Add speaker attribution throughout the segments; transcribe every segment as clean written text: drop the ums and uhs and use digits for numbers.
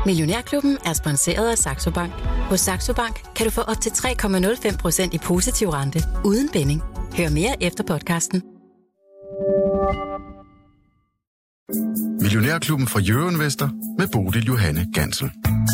Speaker 1: Millionærklubben er sponsoreret af Saxo Bank. Hos Saxo Bank kan du få op til 3,05% i positiv rente uden binding. Hør mere efter podcasten.
Speaker 2: Millionærklubben fra Euroinvestor med Bodil Johanne Gansel.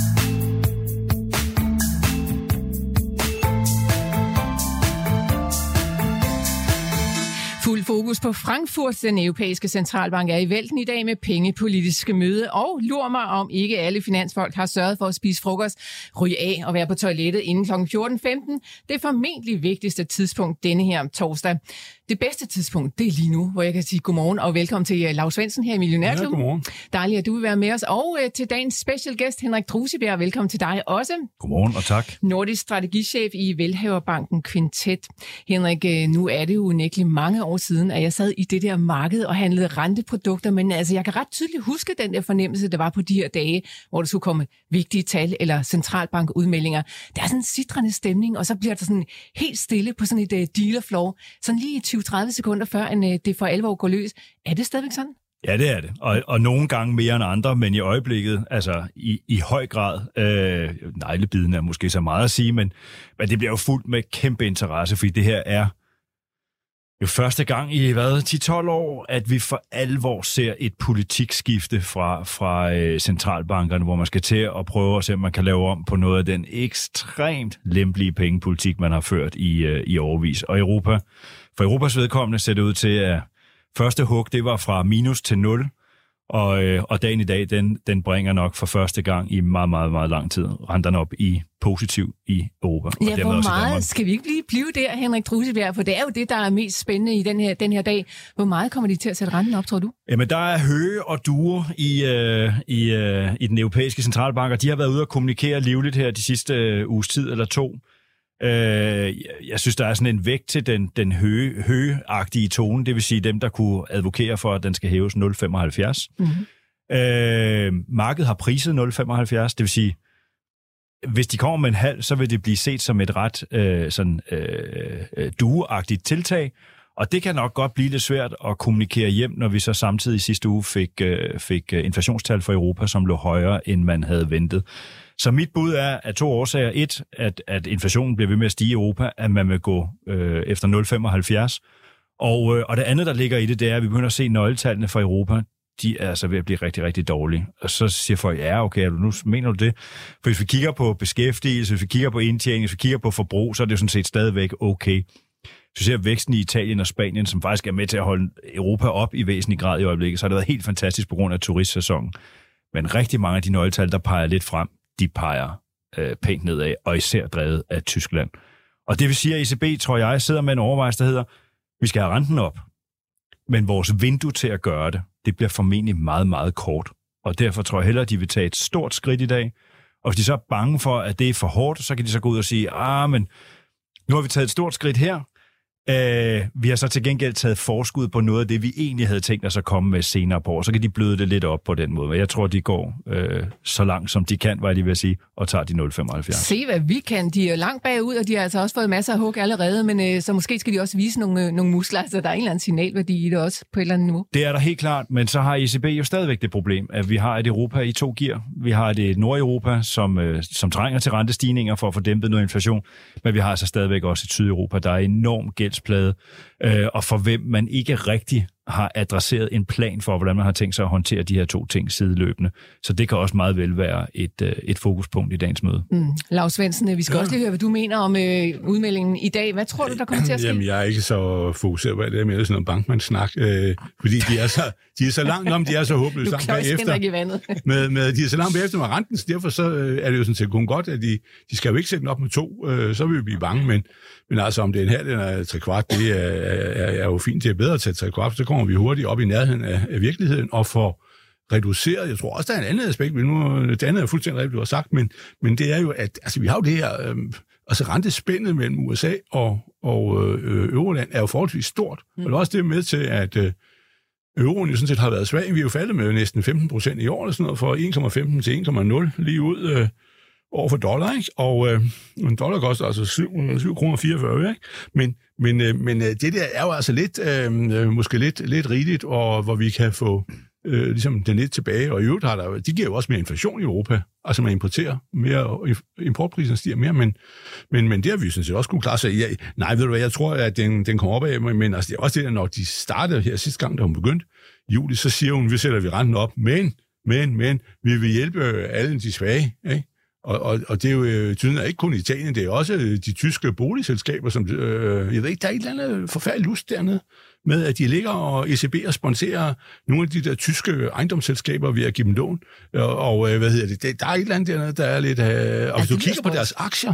Speaker 3: Fuld fokus på Frankfurt. Den europæiske centralbank er i vælten i dag med pengepolitiske møde. Og lur mig, om ikke alle finansfolk har sørget for at spise frokost, ryge af og være på toilettet inden kl. 14.15. Det er formentlig vigtigste tidspunkt denne her torsdag. Det bedste tidspunkt, det er lige nu, hvor jeg kan sige godmorgen og velkommen til Lars Svendsen her i Millionærklubben.
Speaker 4: Ja, godmorgen.
Speaker 3: Dejligt, at du vil være med os. Og til dagens special guest, Henrik Drusebjerg. Velkommen til dig også.
Speaker 4: Godmorgen og tak.
Speaker 3: Nordisk strategichef i Velhaverbanken Quintet. Henrik, nu er det jo unægteligt mange år siden, at jeg sad i det der marked og handlede renteprodukter, men altså, jeg kan ret tydeligt huske den der fornemmelse, der var på de her dage, hvor der skulle komme vigtige tal eller centralbankudmeldinger. Der er sådan en sitrende stemning, og så bliver der sådan helt stille på sådan et dealer floor, sådan lige i 20-30 sekunder før, end det for alvor går løs. Er det stadigvæk sådan?
Speaker 4: Ja, det er det. Og nogle gange mere end andre, men i øjeblikket, altså i høj grad, neglebiden er måske så meget at sige, men det bliver jo fuldt med kæmpe interesse, fordi det her er jo første gang i 10-12 år, at vi for alvor ser et politikskifte fra centralbankerne, hvor man skal til at prøve at se, om man kan lave om på noget af den ekstremt lempelige pengepolitik, man har ført i årevis. Og for Europas vedkommende ser det ud til, at første hug, det var fra minus til 0, og dagen i dag, den bringer nok for første gang i meget, meget, meget lang tid renterne op i positiv i Europa.
Speaker 3: Ja, hvor meget skal vi ikke blive der, Henrik Drusebjerg? For det er jo det, der er mest spændende i den her dag. Hvor meget kommer de til at sætte renten op, tror du? Jamen,
Speaker 4: der er høje og duer i den europæiske centralbank, og de har været ude og kommunikere livligt her de sidste uges tid eller to. Jeg synes, der er sådan en vægt til den høgeagtige tone, det vil sige dem, der kunne advokere for, at den skal hæves 0,75. Mm-hmm. Markedet har priset 0,75, det vil sige, hvis de kommer med en halv, så vil det blive set som et ret dueagtigt tiltag, og det kan nok godt blive lidt svært at kommunikere hjem, når vi så samtidig i sidste uge fik inflationstal for Europa, som lå højere, end man havde ventet. Så mit bud er af to årsager. Et, at inflationen bliver ved med at stige i Europa, at man vil gå efter 0,75. Og det andet, der ligger i det, det er, at vi begynder at se nøgletallene for Europa. De er altså ved at blive rigtig, rigtig dårlige. Og så siger folk, ja, okay, nu mener du det? For hvis vi kigger på beskæftigelse, hvis vi kigger på indtjening, hvis vi kigger på forbrug, så er det jo sådan set stadigvæk okay. Hvis vi ser væksten i Italien og Spanien, som faktisk er med til at holde Europa op i væsentlig grad i øjeblikket, så har det været helt fantastisk på grund af turistsæsonen. Men rigtig mange af de nøgletal, der peger lidt frem, de peger pænt nedad, og især drevet af Tyskland. Og det vil sige, at ECB, tror jeg, sidder med en overvejelse, der hedder, vi skal have renten op, men vores vindue til at gøre det bliver formentlig meget, meget kort. Og derfor tror jeg hellere, at de vil tage et stort skridt i dag. Og hvis de så er bange for, at det er for hårdt, så kan de så gå ud og sige, men nu har vi taget et stort skridt her. Vi har så til gengæld taget forskud på noget af det, vi egentlig havde tænkt os at komme med senere på år. Så kan de bløde det lidt op på den måde. Jeg tror, de går så langt, som de kan, hvad de vil sige, og tager de 0,75.
Speaker 3: Se, hvad vi kan. De er langt bagud, og de har altså også fået masser af hug allerede, men så måske skal de også vise nogle muskler, så der er en eller anden signalværdi i det også på et eller andet niveau.
Speaker 4: Det er der helt klart, men så har ECB jo stadigvæk det problem, at vi har et Europa i 2 gear. Vi har et Nordeuropa, som trænger til rentestigninger for at få dæmpet noget inflation, men vi har altså stadigvæk også et Sydeuropa, der er enormt gældsplade, og for hvem man ikke rigtig har adresseret en plan for, hvordan man har tænkt sig at håndtere de her 2 ting sideløbende. Så det kan også meget vel være et fokuspunkt i dagens møde.
Speaker 3: Lars Svendsen, vi skal også lige høre, hvad du mener om udmeldingen i dag. Hvad tror du, der kommer til at ske?
Speaker 5: Jamen, jeg er ikke så fokuseret på det, jeg mener sådan noget bankmandssnak, fordi de er så langt om, de er så håbløst langt bagefter. De er så langt bagefter med renten, så derfor så er det jo sådan set kun godt, at de skal jo ikke sætte den op med 2, så vil vi blive bange, men altså om det er en halv eller 3/4, det er jo fint, det er bedre at tage 3/4, så kommer vi hurtigt op i nærheden af virkeligheden og får reduceret. Jeg tror også, der er et andet aspekt, men nu det andet er fuldstændig rigtigt, du har sagt, men det er jo, at altså, vi har jo det her, rentespændet mellem USA og Euroland er jo forholdsvis stort. Og det er også det med til, at euroen jo sådan set har været svag. Vi er jo faldet med næsten 15% i år, eller sådan noget, fra 1,15 til 1,0 lige ud over for dollar, ikke? Og en dollar koster altså 7,44 kroner, ikke? Men det der er jo altså lidt, måske lidt rigeligt, og hvor vi kan få ligesom den lidt tilbage, og i øvrigt de giver jo også mere inflation i Europa, altså man importerer mere, og importprisen stiger mere, men det har vi jo sådan set også kunne klare sig. Nej, ved du hvad, jeg tror, at den kommer op af, men altså, det er også det, når de startede her sidste gang, da hun begyndte i juli, så siger hun, vi sætter renten op, men vi vil hjælpe alle de svage, ikke? Og det er jo tydeligt ikke kun Italien, det er også de tyske boligselskaber, som, jeg ved ikke, der er et eller andet forfærdeligt lust dernede, med at de ligger og ECB og sponsorer nogle af de der tyske ejendomsselskaber ved at give dem lån. Og der er et eller andet dernede, der er lidt... og hvis du kigger på deres aktier,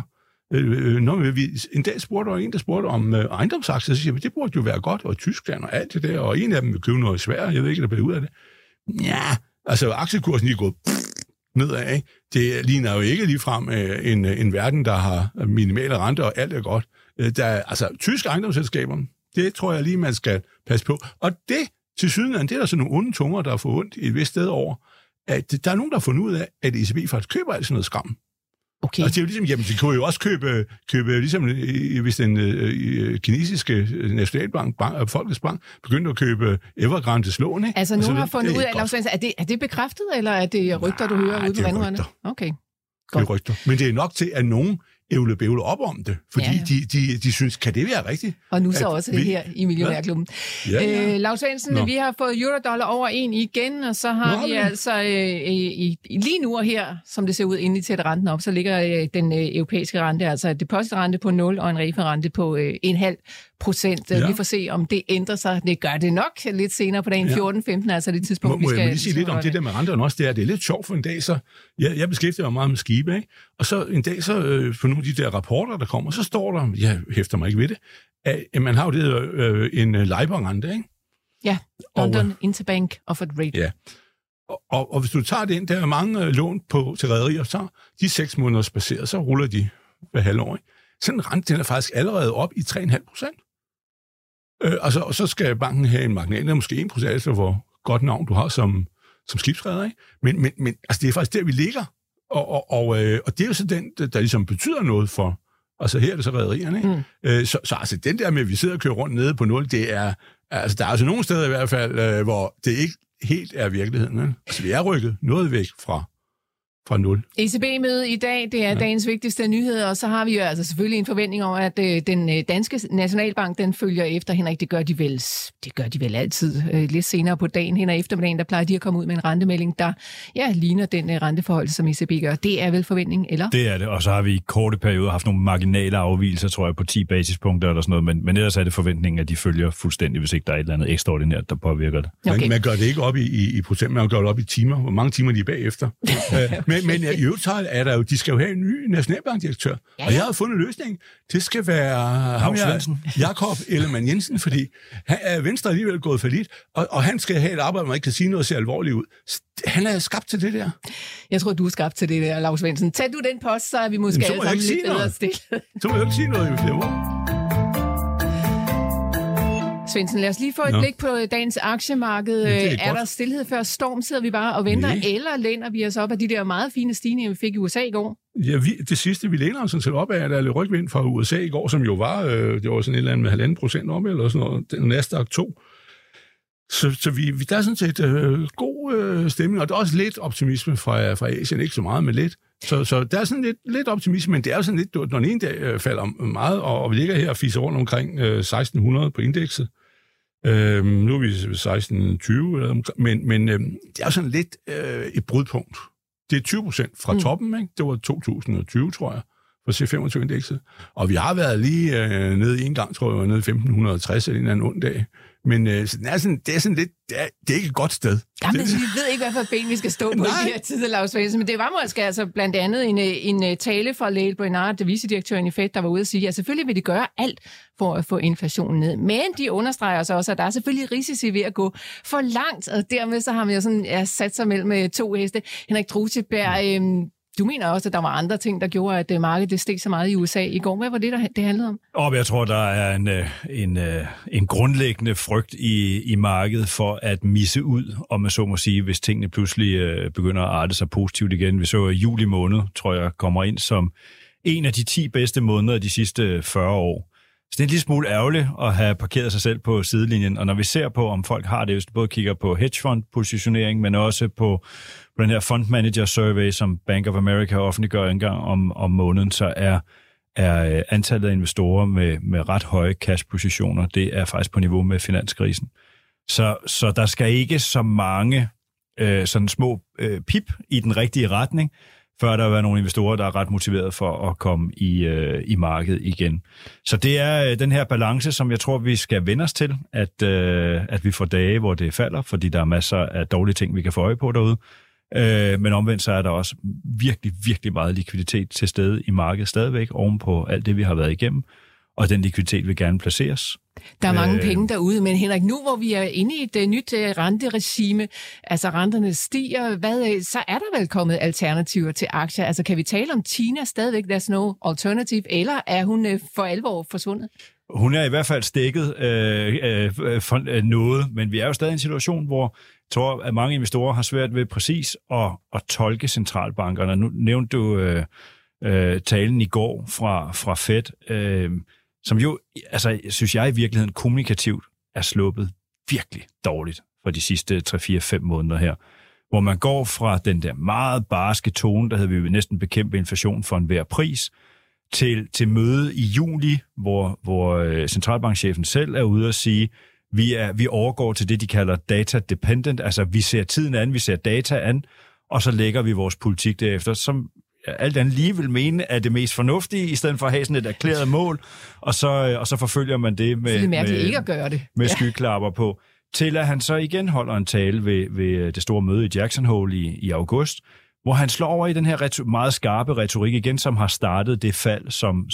Speaker 5: en dag spurgte om ejendomsaktier, så siger vi, det burde jo være godt, og Tyskland og alt det der, og en af dem vil købe noget svært, jeg ved ikke, der bliver ud af det. Ja, altså aktiekursen er gået nedad, ikke? Det ligner jo ikke ligefrem en verden, der har minimale renter, og alt er godt. Altså, tyske ejendomsselskaber, det tror jeg lige, man skal passe på. Og det, til sydenland, det er der sådan nogle onde tunger, der har fået ondt i et vist sted over, at der er nogen, der har fundet ud af, at ECB faktisk køber alt sådan noget skam.
Speaker 3: Okay.
Speaker 5: Og det er jo ligesom, jamen, de kunne jo også købe ligesom, hvis den kinesiske nationalbank, Folkets Bank, begyndte at købe Evergrandes lån, ikke?
Speaker 3: Altså, nogen har fundet ud af, er det bekræftet, eller er det rygter, du hører ude på vandrørene? Okay.
Speaker 5: Det er rygter. Men det er nok til, at nogen ævle op om det, fordi de synes, kan det være rigtigt?
Speaker 3: Og nu så også det her i Millionærklubben. Ja. Lars Svendsen, vi har fået euro-dollar over 1 igen, og så har vi altså lige nu og her, som det ser ud, inden I sætter renten op, så ligger den europæiske rente, altså depositrente på 0 og en referente på 1,5%. Vi får se, om det ændrer sig. Det gør det nok lidt senere på dagen 14-15, altså det tidspunkt,
Speaker 5: vi skal... Må jeg lige sige lidt om det der med renterne også? Det er lidt sjovt for en dag, så jeg beskæftiger mig meget med skibe, ikke? Og så en dag, så på nogle af de der rapporter, der kommer, så står der, jeg hæfter mig ikke ved det, at man har jo det en LIBOR-rente, ikke?
Speaker 3: Ja, London Interbank Offered Rate.
Speaker 5: Ja, og hvis du tager den, der er mange lån til rederier, så de 6 måneders baseret, så ruller de hver halvår, ikke? Sådan en rente, den er faktisk allerede op i 3,5%. Og så skal banken have en marginal, måske 1%, altså hvor godt navn du har som skibsreder, ikke? Men altså, det er faktisk der, vi ligger. Og det er jo så den, der ligesom betyder noget for, altså her er det så rederierne, ikke? Så altså den der med, at vi sidder og kører rundt nede på 0, det er, altså der er altså nogle steder i hvert fald, hvor det ikke helt er virkeligheden, ikke? Altså vi er rykket noget væk fra 0.
Speaker 3: ECB-møde i dag, det er dagens vigtigste nyhed, og så har vi jo altså selvfølgelig en forventning om, at den danske nationalbank, den følger efter. Henrik, det gør de vel altid. Lidt senere på dagen, hen og eftermiddagen, der plejer de at komme ud med en rentemelding, der ligner den renteforhold, som ECB gør. Det er vel forventningen, eller? Det
Speaker 4: er det, og så har vi i korte perioder haft nogle marginale afvigelser, tror jeg, på 10 basispunkter eller sådan noget, men ellers er det forventningen, at de følger fuldstændig, hvis ikke der er et eller andet ekstraordinært, der påvirker det.
Speaker 5: Okay. Man gør det ikke op i procent, man gør det op i timer. Hvor mange timer de er bagefter. Men i øvrigt er der jo, de skal jo have en ny nationalbankdirektør. Ja. Og jeg har fundet en løsning. Det skal være Jakob Ellemann Jensen, fordi Venstre er alligevel gået for lidt, og han skal have et arbejde, hvor man ikke kan sige noget og se alvorligt ud. Han er skabt til det der.
Speaker 3: Jeg tror, du er skabt til det der, Lars Svendsen. Tag du den post, så er vi måske alle sammen lidt bedre stillet.
Speaker 5: Så må jeg ikke sige noget i flere år.
Speaker 3: Svendsen, lad os lige få et blik på dagens aktiemarked. Er der stilhed før storm? Sidder vi bare og venter, eller læner vi os op af de der meget fine stigninger, vi fik i USA i går?
Speaker 5: Ja, det sidste, vi læner os sådan set op af, der er lidt rygvind fra USA i går, som jo var, det var sådan et eller andet med 1,5% op, eller sådan noget, den Nasdaq 2. Så der er sådan set god stemning, og der er også lidt optimisme fra Asien, ikke så meget, men lidt. Så der er sådan lidt optimisme, men det er jo sådan lidt, når den ene dag falder meget, og vi ligger her og fiser rundt omkring 1600 på indekset. Nu er vi 1620, men det er sådan lidt et brudpunkt. Det er 20% fra toppen, ikke? Det var 2020, tror jeg, for C25-indekset. Og vi har været lige nede en gang, tror jeg, nede i 1560 eller en anden ond dag. Men det er sådan lidt, det er ikke et godt sted.
Speaker 3: Jamen, vi ved ikke, hvad for ben vi skal stå på i de her tider, Lars Svendsen. Men det var måske altså blandt andet en tale fra Lael Brainard, vicedirektøren i Fed, der var ude at sige, at selvfølgelig vil de gøre alt for at få inflationen ned. Men de understreger så også, at der er selvfølgelig risici ved at gå for langt, og dermed så har man jo sådan sat sig mellem to heste. Henrik Drusjeberg, du mener også, at der var andre ting, der gjorde, at markedet steg så meget i USA i går. Hvad var det handlede om?
Speaker 4: Jeg tror, der er en grundlæggende frygt i markedet for at misse ud, om man så må sige, hvis tingene pludselig begynder at arte sig positivt igen. Vi så juli måned, tror jeg, kommer ind som en af de 10 bedste måneder de sidste 40 år. Så det er en lille smule ærgerligt at have parkeret sig selv på sidelinjen, og når vi ser på, om folk har det, hvis du både kigger på hedgefund-positionering, men også på den her fund manager survey, som Bank of America offentliggør en gang om måneden, så er antallet af investorer med ret høje cash-positioner, det er faktisk på niveau med finanskrisen. Så der skal ikke så mange sådan små pip i den rigtige retning, før der er nogle investorer, der er ret motiveret for at komme i markedet igen. Så det er den her balance, som jeg tror, vi skal vende os til, at vi får dage, hvor det falder, fordi der er masser af dårlige ting, vi kan få øje på derude. Men omvendt så er der også virkelig, virkelig meget likviditet til stede i markedet stadigvæk, oven på alt det, vi har været igennem, og den likviditet vil gerne placeres.
Speaker 3: Der er mange penge derude, men Henrik, nu hvor vi er inde i et nyt renteregime, altså renterne stiger, så er der vel kommet alternativer til aktier? Altså kan vi tale om Tina stadigvæk, there's no alternative, eller er hun for alvor forsvundet?
Speaker 4: Hun er i hvert fald stækket for noget, men vi er jo stadig i en situation, hvor jeg tror, at mange investorer har svært ved præcis at tolke centralbankerne. Nu nævnte du talen i går fra Fed, som jo, altså, synes jeg i virkeligheden kommunikativt er sluppet virkelig dårligt for de sidste 3-4-5 måneder her. Hvor man går fra den der meget barske tone, der havde vi næsten bekæmpe inflation for enhver pris, til møde i juli, hvor centralbankchefen selv er ude og sige, vi overgår til det, de kalder data dependent, altså vi ser tiden an, vi ser data an, og så lægger vi vores politik derefter, som alt andet lige vil mene er det mest fornuftige, i stedet for at have sådan et erklæret mål, og så forfølger man det med skyklapper på, til at han så igen holder en tale ved det store møde i Jackson Hole i august, hvor han slår over i den her meget skarpe retorik igen, som har startet det fald,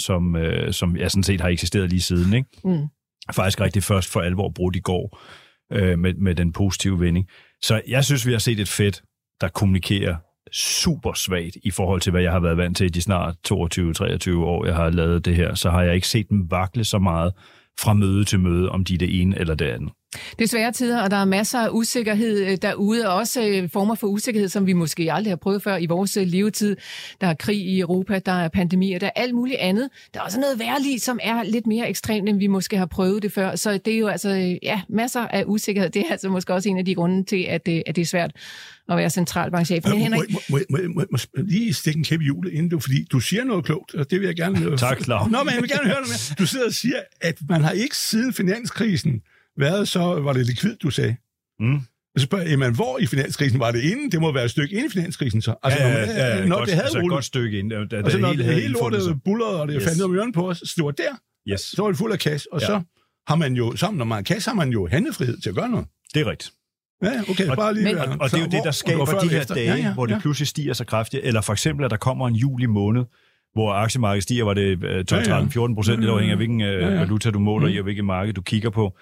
Speaker 4: som jeg sådan set har eksisteret lige siden. Ikke? Faktisk rigtig først for alvor brudt i går med den positive vending. Så jeg synes, vi har set et Fed, der kommunikerer super svagt i forhold til, hvad jeg har været vant til i de snart 22-23 år, jeg har lavet det her. Så har jeg ikke set dem vakle så meget fra møde til møde, om de er det ene eller det andet.
Speaker 3: Det er svære tider, og der er masser af usikkerhed derude, og også former for usikkerhed, som vi måske aldrig har prøvet før i vores levetid. Der er krig i Europa, der er pandemier, der er alt muligt andet. Der er også noget vejrlig, som er lidt mere ekstremt, end vi måske har prøvet det før. Så det er jo altså, masser af usikkerhed. Det er altså måske også en af de grunde til, at det er svært at være centralbankchef. Men Henrik...
Speaker 5: Må lige stikke en kæp i hjulet inden fordi du siger noget klogt, og det vil jeg gerne...
Speaker 4: Tak, Claus.
Speaker 5: Men jeg vil gerne høre noget mere. Du sidder og siger, at man har ikke siden finanskrisen været så, var det likvid, du sagde. Så spørger man, hvor i finanskrisen var det inden? Det må være et stykke inden i finanskrisen så. Altså, når
Speaker 4: godt,
Speaker 5: det havde
Speaker 4: et godt stykke inden.
Speaker 5: Altså, når det hele lortet bullede, og det fandt om ørerne på os, så det var der. Så var det fuld af cash, og så har man jo, sammen når man har cash, har man jo handlefrihed til at gøre noget.
Speaker 4: Det er rigtigt.
Speaker 5: Ja, okay, bare lige
Speaker 4: og det er jo det, der skaber de her dage, hvor det pludselig stiger så kraftigt. Eller for eksempel, at der kommer en juli måned, hvor aktiemarkedet stiger, var det 12-13-14%, det afhænger af hvilken valuta du måler i, og hvilket marked du kigger på.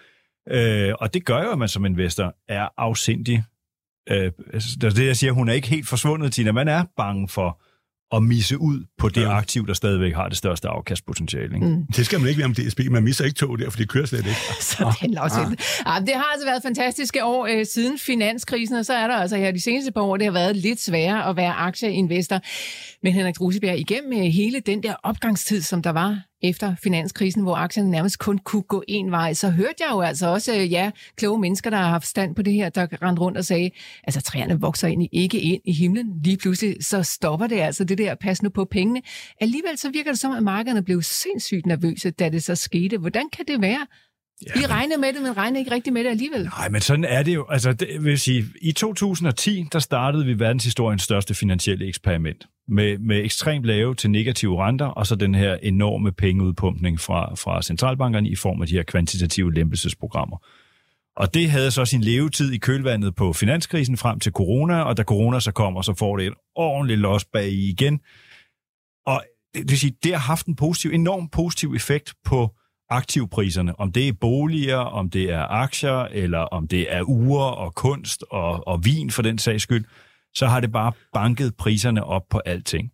Speaker 4: Og det gør jo, at man som investor er afsindig. Det er det, jeg siger, hun er ikke helt forsvundet, Tina. Man er bange for at misse ud på det aktiv, der stadigvæk har det største afkastpotentiale.
Speaker 5: Det skal man ikke være om DSB. Man misser ikke tog der, for det kører slet ikke.
Speaker 3: Så det har altså været fantastiske år siden finanskrisen, og så er der altså her de seneste par år, det har været lidt sværere at være aktieinvestor. Men Henrik Drusebjerg, igennem hele den der opgangstid, som der var efter finanskrisen, hvor aktierne nærmest kun kunne gå en vej, så hørte jeg jo altså også, kloge mennesker, der har haft stand på det her, der rendte rundt og sagde, altså træerne vokser egentlig ikke ind i himlen. Lige pludselig så stopper det altså det der, pas nu på pengene. Alligevel så virker det som, at markederne blev sindssygt nervøse, da det så skete. Hvordan kan det være? I regnede med det, men regnede ikke rigtig med det alligevel.
Speaker 4: Nej, men sådan er det jo. Altså, det vil sige, i 2010, der startede vi verdenshistoriens største finansielle eksperiment. Med ekstremt lave til negative renter, og så den her enorme pengeudpumpning fra centralbankerne i form af de her kvantitative lempelsesprogrammer. Og det havde så sin levetid i kølvandet på finanskrisen frem til corona, og da corona så kommer, så får det et ordentligt los bag i igen. Og det vil sige, det har haft en enorm positiv effekt på aktivpriserne. Om det er boliger, om det er aktier, eller om det er ure og kunst og vin for den sags skyld, så har det bare banket priserne op på alting.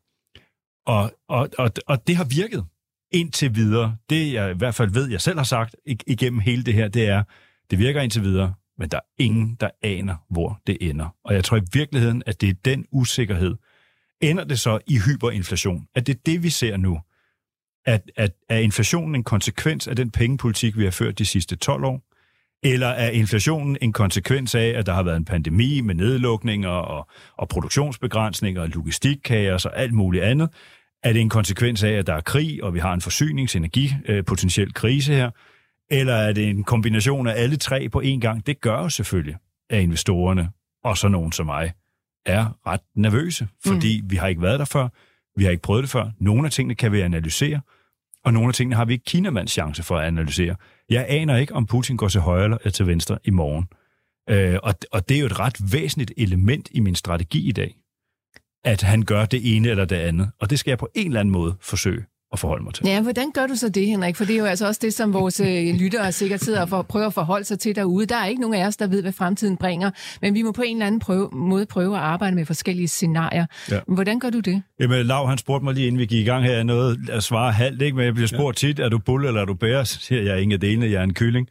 Speaker 4: Og det har virket indtil videre. Det jeg i hvert fald ved, jeg selv har sagt igennem hele det her, det er, det virker indtil videre, men der er ingen, der aner, hvor det ender. Og jeg tror i virkeligheden, at det er den usikkerhed. Ender det så i hyperinflation? At det er det, vi ser nu? Er inflationen en konsekvens af den pengepolitik, vi har ført de sidste 12 år? Eller er inflationen en konsekvens af, at der har været en pandemi med nedlukninger og produktionsbegrænsninger og logistikkaos og alt muligt andet? Er det en konsekvens af, at der er krig, og vi har en potentiel krise her? Eller er det en kombination af alle tre på én gang? Det gør jo selvfølgelig, at investorerne, og så nogen som mig, er ret nervøse, fordi vi har ikke været der før, vi har ikke prøvet det før. Nogle af tingene kan vi analysere, og nogle af tingene har vi ikke Kinamands chance for at analysere. Jeg aner ikke, om Putin går til højre eller til venstre i morgen. Og det er jo et ret væsentligt element i min strategi i dag, at han gør det ene eller det andet. Og det skal jeg på en eller anden måde forsøge at forholde mig til.
Speaker 3: Ja, hvordan gør du så det, Henrik? For det er jo altså også det, som vores lyttere sikkert sidder og prøver at forholde sig til derude. Der er ikke nogen af os, der ved, hvad fremtiden bringer, men vi må på en eller anden måde prøve at arbejde med forskellige scenarier. Ja. Hvordan gør du det? Jamen,
Speaker 4: Lav, han spurgte mig lige inden vi gik i gang her, noget at svare halvt, ikke? Men jeg bliver spurgt tit, er du bull eller er du bærer? Så siger jeg ingen af delene, jeg er en kylling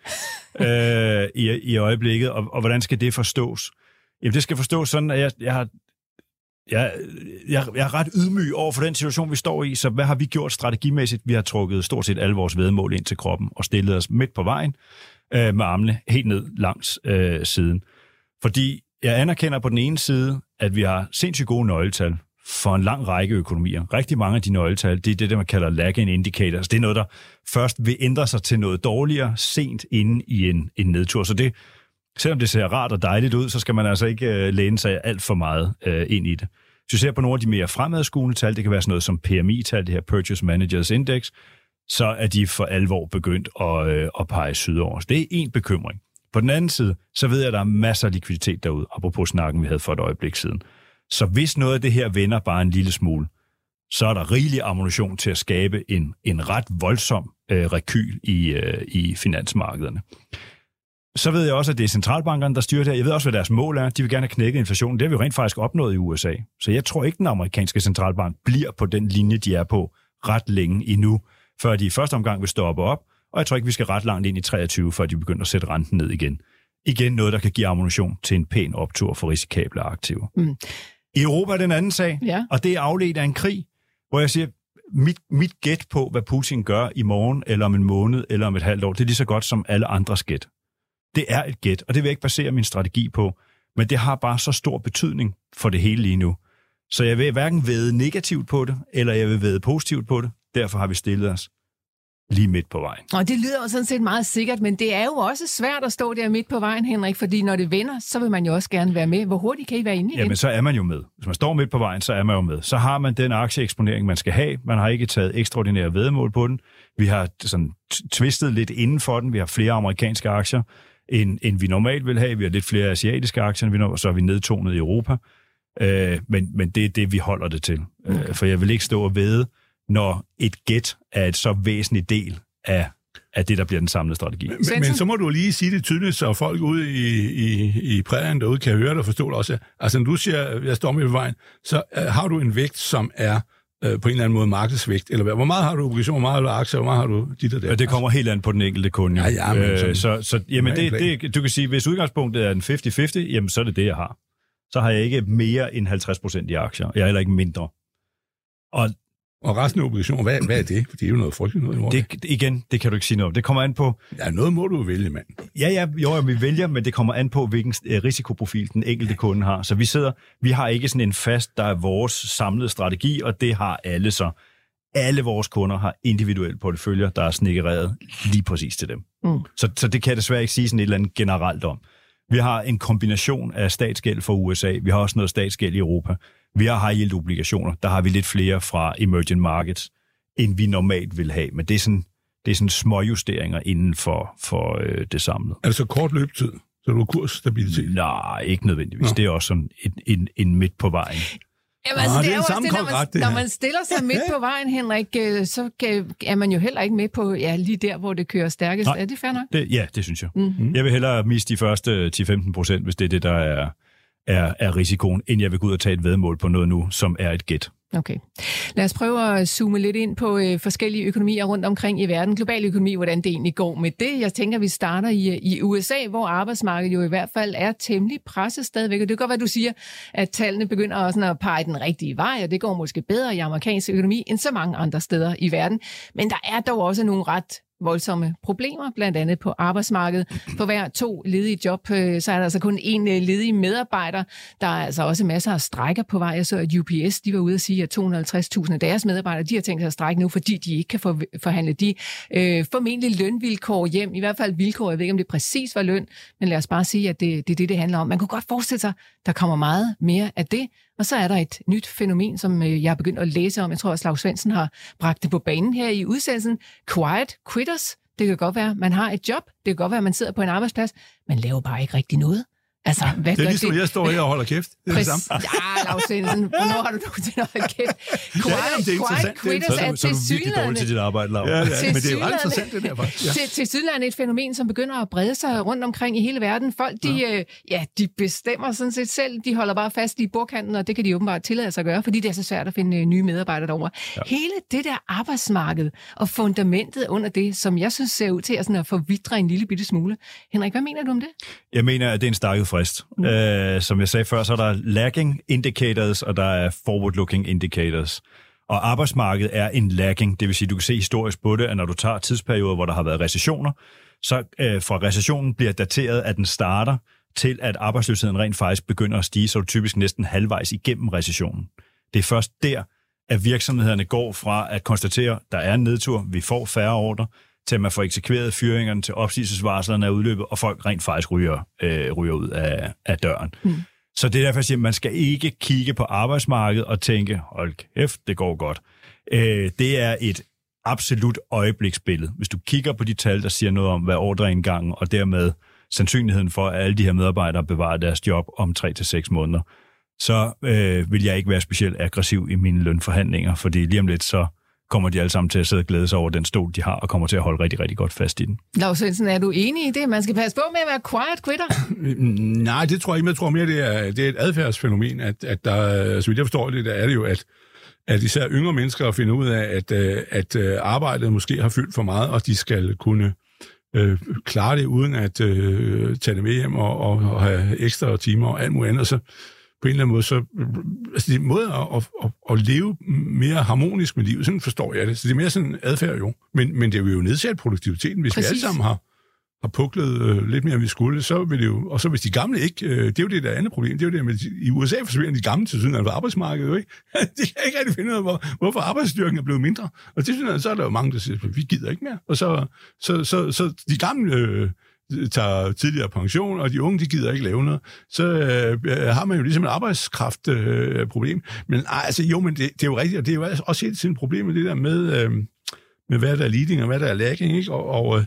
Speaker 4: i øjeblikket. Og hvordan skal det forstås? Jamen, det skal forstås sådan, at jeg er ret ydmyg over for den situation, vi står i, så hvad har vi gjort strategimæssigt? Vi har trukket stort set alle vores væddemål ind til kroppen og stillet os midt på vejen med armene helt ned langs siden. Fordi jeg anerkender på den ene side, at vi har sindssygt gode nøgletal for en lang række økonomier. Rigtig mange af de nøgletal, det er det, man kalder lagging indicators. Det er noget, der først vil ændre sig til noget dårligere sent inde i en nedtur. Så det, selvom det ser rart og dejligt ud, så skal man altså ikke læne sig alt for meget ind i det. Hvis vi ser på nogle af de mere fremadskuende tal, det kan være sådan noget som PMI-tal, det her Purchase Managers Index, så er de for alvor begyndt at pege sydover. Så det er en bekymring. På den anden side, så ved jeg, at der er masser af likviditet derude, apropos snakken, vi havde for et øjeblik siden. Så hvis noget af det her vender bare en lille smule, så er der rigelig ammunition til at skabe en ret voldsom rekyl i finansmarkederne. Så ved jeg også, at det er centralbankerne, der styrer det her. Jeg ved også, hvad deres mål er. De vil gerne have knækket inflationen. Det har vi jo rent faktisk opnået i USA. Så jeg tror ikke, den amerikanske centralbank bliver på den linje, de er på ret længe endnu, før de i første omgang vil stoppe op. Og jeg tror ikke, vi skal ret langt ind i 23, før de begynder at sætte renten ned igen. Igen noget, der kan give ammunition til en pæn optur for risikable aktiver. I Europa er den anden sag, og det er afledt af en krig, hvor jeg siger, mit gæt på, hvad Putin gør i morgen, eller om en måned, eller om et halvt år, det er lige så godt som alle andres gæt. Det er et gæt, og det vil jeg ikke basere min strategi på, men det har bare så stor betydning for det hele lige nu. Så jeg vil hverken væde negativt på det, eller jeg vil væde positivt på det. Derfor har vi stillet os lige midt på vejen. Og
Speaker 3: det lyder jo sådan set meget sikkert, men det er jo også svært at stå der midt på vejen, Henrik, fordi når det vender, så vil man jo også gerne være med. Hvor hurtigt kan I være inde igen?
Speaker 4: Jamen, så er man jo med. Hvis man står midt på vejen, så er man jo med. Så har man den aktieeksponering, man skal have. Man har ikke taget ekstraordinære væddemål på den. Vi har sådan twistet lidt inden for den. Vi har flere amerikanske aktier, end vi normalt vil have. Vi har lidt flere asiatiske aktier, og så er vi nedtonet i Europa. Men det er det, vi holder det til. For jeg vil ikke stå og væde, når et gæt er et så væsentlig del af det, der bliver den samlede strategi.
Speaker 5: Men så må du lige sige det tydeligt, så folk ude i prærien derude kan høre det og forstå det også. Altså, når du siger, jeg står med på vejen, så har du en vægt, som er på en eller anden måde markedsvægt, eller hvor meget har du obligationer, hvor meget har du aktier, hvor meget har du dit og der?
Speaker 4: Det kommer helt an på den enkelte kunde. Jamen, du kan sige, hvis udgangspunktet er en 50-50, jamen så er det det, jeg har. Så har jeg ikke mere end 50% i aktier. Jeg er heller ikke mindre.
Speaker 5: Og resten af obligationer, hvad er det? For det er jo noget frygteligt noget.
Speaker 4: Det kan du ikke sige noget om. Det kommer an på...
Speaker 5: Ja, noget må du vælge, mand.
Speaker 4: Jo, vi vælger, men det kommer an på, hvilken risikoprofil den enkelte kunde har. Så vi har ikke sådan en fast, der er vores samlede strategi, og det har alle så. Alle vores kunder har individuelle porteføljer, der er snekkereret lige præcis til dem. Så det kan jeg desværre ikke sige sådan et eller andet generelt om. Vi har en kombination af statsgæld fra USA. Vi har også noget statsgæld i Europa. Vi har high yield obligationer. Der har vi lidt flere fra emerging markets, end vi normalt vil have. Men det er sådan små justeringer inden for det samlede.
Speaker 5: Er det så kort løbetid? Så du har kursstabilitet?
Speaker 4: Nej, ikke nødvendigvis. Det er også sådan en midt på vejen.
Speaker 3: Jamen, altså, det er jo også det, når man stiller sig midt på vejen, Henrik, så er man jo heller ikke med på lige der, hvor det kører stærkest.
Speaker 4: Nej,
Speaker 3: er det fair nok?
Speaker 4: Det synes jeg. Jeg vil hellere miste de første 10-15%, hvis det er det, der er risikoen, end jeg vil gå ud og tage et væddemål på noget nu, som er et gæt.
Speaker 3: Okay. Lad os prøve at zoome lidt ind på forskellige økonomier rundt omkring i verden. Global økonomi, hvordan det egentlig går med det. Jeg tænker, vi starter i USA, hvor arbejdsmarkedet jo i hvert fald er temmelig presset stadigvæk. Og det kan godt være, du siger, at tallene begynder også at pege den rigtige vej, og det går måske bedre i amerikansk økonomi end så mange andre steder i verden. Men der er dog også nogle ret voldsomme problemer, blandt andet på arbejdsmarkedet. For hver 2 ledige job, så er der altså kun 1 ledig medarbejder. Der er altså også masser af strejker på vej. Så at UPS, de var ude at sige, at 250.000 af deres medarbejdere, de har tænkt sig at strejke nu, fordi de ikke kan forhandle de formentlig lønvilkår hjem. I hvert fald vilkår, jeg ved ikke, om det præcis var løn, men lad os bare sige, at det er det handler om. Man kunne godt forestille sig, der kommer meget mere af det. Og så er der et nyt fænomen, som jeg har begyndt at læse om. Jeg tror, at Claus Svendsen har bragt det på banen her i udsendelsen. Quiet quitters. Det kan godt være, man har et job. Det kan godt være, man sidder på en arbejdsplads. Man laver bare ikke rigtig noget. Altså, hvad
Speaker 5: det er ligesom, jeg står her og holder kæft. Det er det samme.
Speaker 3: Ja, Claus Svendsen, hvornår har du nogensinde holdt kæft? Quiet quitters er
Speaker 4: til synligheden til dit arbejde, Laura.
Speaker 5: Ja, men det er jo ret interessant, det der faktisk.
Speaker 3: Til synligheden et fænomen, som begynder at brede sig rundt omkring i hele verden. Folk, de bestemmer sådan set selv. De holder bare fast i bordkanten, og det kan de åbenbart tillade sig at gøre, fordi det er så svært at finde nye medarbejdere derovre. Ja. Hele det der arbejdsmarked og fundamentet under det, som jeg synes ser ud til at forvitre en lille bitte smule. Henrik, hvad mener du om det?
Speaker 4: Jeg mener, at det er en stakket frist. Som jeg sagde før, så er der lagging indicators, og der er forward-looking indicators. Og arbejdsmarkedet er en lagging, det vil sige, du kan se historisk på det, at når du tager tidsperioder, hvor der har været recessioner, så fra recessionen bliver dateret, at den starter til, at arbejdsløsheden rent faktisk begynder at stige, så er du typisk næsten halvvejs igennem recessionen. Det er først der, at virksomhederne går fra at konstatere, at der er en nedtur, vi får færre ordre, til at man får eksekveret fyringerne, til opsigelsesvarslerne er udløbet, og folk rent faktisk ryger ud af døren. Så det er derfor, at man skal ikke kigge på arbejdsmarkedet og tænke, hold kæft, det går godt. Det er et absolut øjebliksbillede. Hvis du kigger på de tal, der siger noget om, hvad ordreindgangen, og dermed sandsynligheden for, at alle de her medarbejdere bevarer deres job om 3 til 6 måneder, så vil jeg ikke være specielt aggressiv i mine lønforhandlinger, fordi lige om lidt så kommer de alle sammen til at sidde og glæde sig over den stol, de har, og kommer til at holde rigtig, rigtig godt fast i den.
Speaker 3: Claus Svendsen, er du enig i det? Man skal passe på med at være quiet quitter?
Speaker 5: Nej, det tror jeg ikke. Jeg tror mere, det er et adfærdsfænomen, at der, så vidt jeg forstår det, der er det jo, at især yngre mennesker finder ud af, at arbejdet måske har fyldt for meget, og de skal kunne klare det, uden at tage det med hjem og have ekstra timer og alt muligt andet. Så på en eller anden måde, så altså det er en måde at leve mere harmonisk med livet, sådan forstår jeg det. Så det er mere sådan en adfærd jo. Men det vil jo nedsætte produktiviteten, hvis Præcis. Vi alle sammen har puklet lidt mere, end vi skulle, så vil det jo, og så hvis de gamle ikke, det er jo det der andet problem, det er jo det med, i USA forsvinder de gamle til syden af arbejdsmarkedet, jo ikke? De kan ikke rigtig finde ud af, hvorfor arbejdsstyrken er blevet mindre. Og til syden så er der jo mange, der siger, vi gider ikke mere. Og så de gamle tager tidligere pension, og de unge, de gider ikke lave noget, så har man jo ligesom et arbejdskraftproblem. Men altså jo, men det er jo rigtigt, og det er jo også helt tiden et problem med det der med hvad der er leading og hvad der er lagging, ikke? Og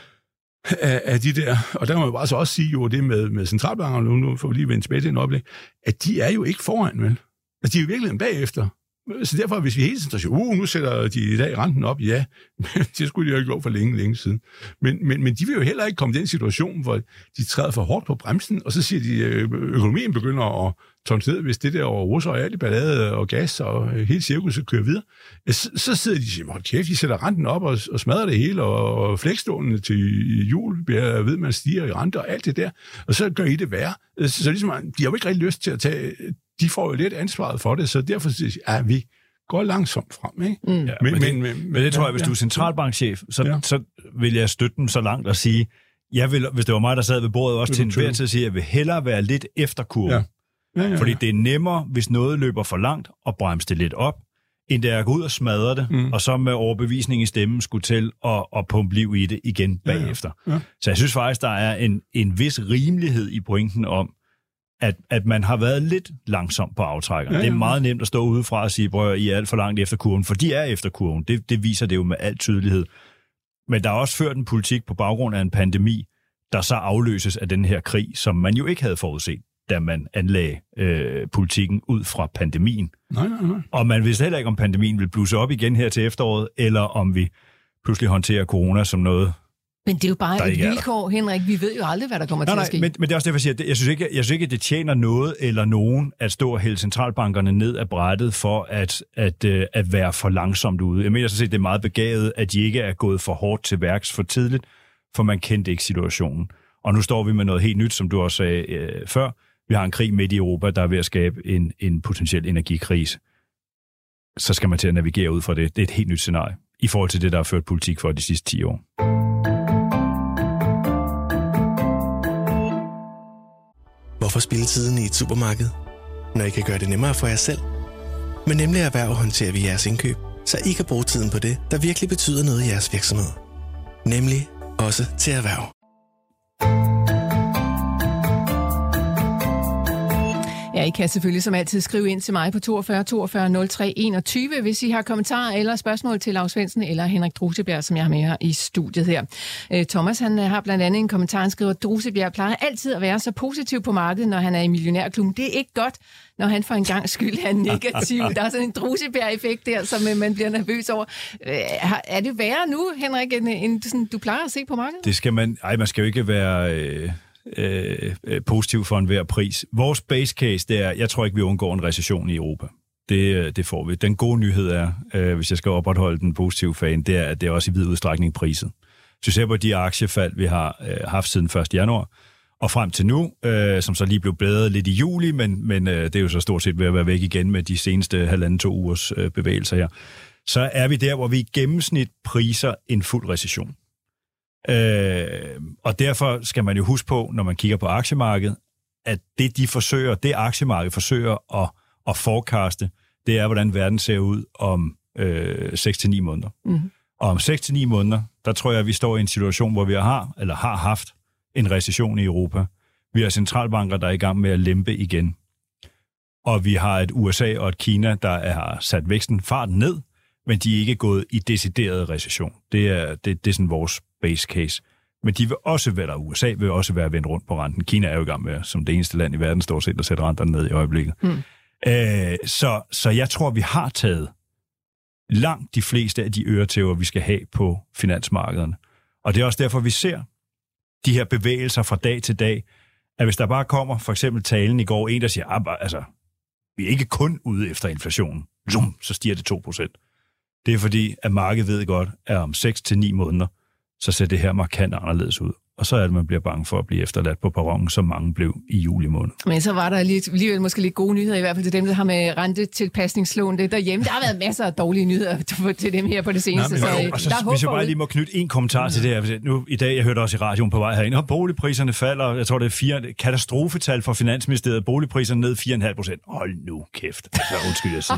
Speaker 5: af de der, og der må man bare også sige jo det med centralbankerne, nu får vi lige vende tilbage til en øjeblik, at de er jo ikke foran, vel? Altså, de er jo virkelig bagefter. Så derfor, hvis vi hele tiden siger, nu sætter de i dag renten op, ja, men det skulle de jo ikke lov for længe siden. Men de vil jo heller ikke komme i den situation, hvor de træder for hårdt på bremsen, og så siger de, økonomien begynder at tårne ned, hvis det der over russer og alt i ballade og gas og hele cirkuset kører videre. Så sidder de og siger, hold kæft, de sætter renten op og smadrer det hele, og flekslånene til jul, jeg ved, man stiger i rente og alt det der, og så gør I det værre. Så ligesom, de har jo ikke rigtig lyst til at tage, de får jo lidt ansvaret for det, så derfor siger de, vi går langsomt frem, ikke?
Speaker 4: Mm. Ja, men det tror jeg, hvis du er centralbankchef, så vil jeg støtte dem så langt og sige, jeg vil, hvis det var mig, der sad ved bordet, også til enhver tid at sige, at jeg vil hellere være lidt efter kurven. Ja. Fordi det er nemmere, hvis noget løber for langt, og bremse det lidt op, end det er at gå ud og smadre det, og så med overbevisning i stemmen skulle til at pumpe liv i det igen bagefter. Ja. Så jeg synes faktisk, der er en vis rimelighed i pointen om, at man har været lidt langsom på aftrækkerne. Ja. Det er meget nemt at stå udefra og sige, bror, I er alt for langt efter kurven, for de er efter kurven. Det viser det jo med al tydelighed. Men der er også ført en politik på baggrund af en pandemi, der så afløses af den her krig, som man jo ikke havde forudset, da man anlagde politikken ud fra pandemien.
Speaker 5: Nej.
Speaker 4: Og man vidste heller ikke, om pandemien vil blusse op igen her til efteråret, eller om vi pludselig håndterer corona som noget,
Speaker 3: Men det er jo bare et vilkår, Henrik. Vi ved jo aldrig, hvad der kommer til at ske.
Speaker 4: Men det er også derfor, jeg siger, jeg synes ikke, at det tjener noget eller nogen at stå og hælde centralbankerne ned af brættet for at være for langsomt ude. Jeg mener sådan set, det er meget begavet, at de ikke er gået for hårdt til værks for tidligt, for man kendte ikke situationen. Og nu står vi med noget helt nyt, som du også sagde før. Vi har en krig midt i Europa, der er ved at skabe en potentiel energikrise. Så skal man til at navigere ud fra det. Det er et helt nyt scenarie i forhold til det, der har ført politik for de sidste 10 år.
Speaker 6: Hvorfor spilde tiden i et supermarked, når I kan gøre det nemmere for jer selv? Men nemlig Erhverv håndterer vi jeres indkøb, så I kan bruge tiden på det, der virkelig betyder noget i jeres virksomhed. Nemlig også til Erhverv.
Speaker 3: Ja, I kan selvfølgelig som altid skrive ind til mig på 42 42 03 21, hvis I har kommentarer eller spørgsmål til Lau Svendsen eller Henrik Drusebjerg, som jeg har med her i studiet her. Thomas, han har blandt andet en kommentar, han skriver, at Drusebjerg plejer altid at være så positiv på markedet, når han er i millionærklubben. Det er ikke godt, når han for en gang skyld er negativ. Der er sådan en Drusebjerg-effekt der, som man bliver nervøs over. Er det værre nu, Henrik, end sådan, du plejer at se på markedet?
Speaker 4: Det skal man... man skal jo ikke være... positiv for enhver pris. Vores base case, det er, jeg tror ikke, vi undgår en recession i Europa. Det får vi. Den gode nyhed er, hvis jeg skal opretholde den positive fan, det er, at det er også i vid udstrækning priset. Så vi ser på de aktiefald, vi har haft siden 1. januar, og frem til nu, som så lige blev bedre lidt i juli, men det er jo så stort set ved at være væk igen med de seneste 1,5-2 ugers bevægelser her. Så er vi der, hvor vi i gennemsnit priser en fuld recession. Og derfor skal man jo huske på, når man kigger på aktiemarkedet, at det aktiemarkedet forsøger at forecaste, det er, hvordan verden ser ud om 6-9 måneder. Mm-hmm. Og om 6-9 måneder, der tror jeg, at vi står i en situation, hvor vi har haft en recession i Europa. Vi har centralbanker, der er i gang med at lempe igen. Og vi har et USA og et Kina, der har sat farten ned, men de er ikke gået i decideret recession. Det er sådan vores base case. Men de vil også være der. USA vil også være vendt rundt på renten. Kina er jo i gang med, som det eneste land i verden, stort set at sætte renterne ned i øjeblikket. Så jeg tror, vi har taget langt de fleste af de øretæver, vi skal have på finansmarkederne. Og det er også derfor, vi ser de her bevægelser fra dag til dag, at hvis der bare kommer for eksempel talen i går, en der siger, vi er ikke kun ude efter inflationen, så stiger det 2%. Det er fordi, at markedet ved godt, at om 6-9 måneder, så ser det her markant anderledes ud. Og så er det, man bliver bange for at blive efterladt på perronen, som mange blev i juli måned.
Speaker 3: Men så var der alligevel måske lidt gode nyheder, i hvert fald til dem, der har med rentetilpasningslån det derhjemme. Der har været masser af dårlige nyheder til dem her på det seneste.
Speaker 4: Hvis jeg bare lige må knytte en kommentar til det her. Nu, i dag, jeg hørte også i radioen på vej herinde, og boligpriserne falder, jeg tror det er 4 katastrofetal for Finansministeriet, boligpriserne ned 4,5%. Hold nu kæft. Undskyld, jeg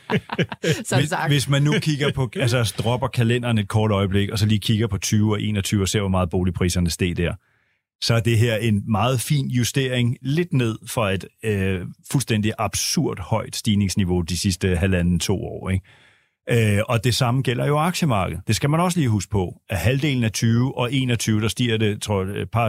Speaker 4: siger det. Hvis man nu kigger på, dropper kalenderen et kort øjeblik, og så lige kigger på 20 og 21 og ser, hvor meget boligpriserne steg der, så er det her en meget fin justering lidt ned for et fuldstændig absurd højt stigningsniveau de sidste 1,5-2 år. Ikke? Og det samme gælder jo aktiemarkedet. Det skal man også lige huske på. At halvdelen af 20 og 21, der stiger det, tror jeg, et par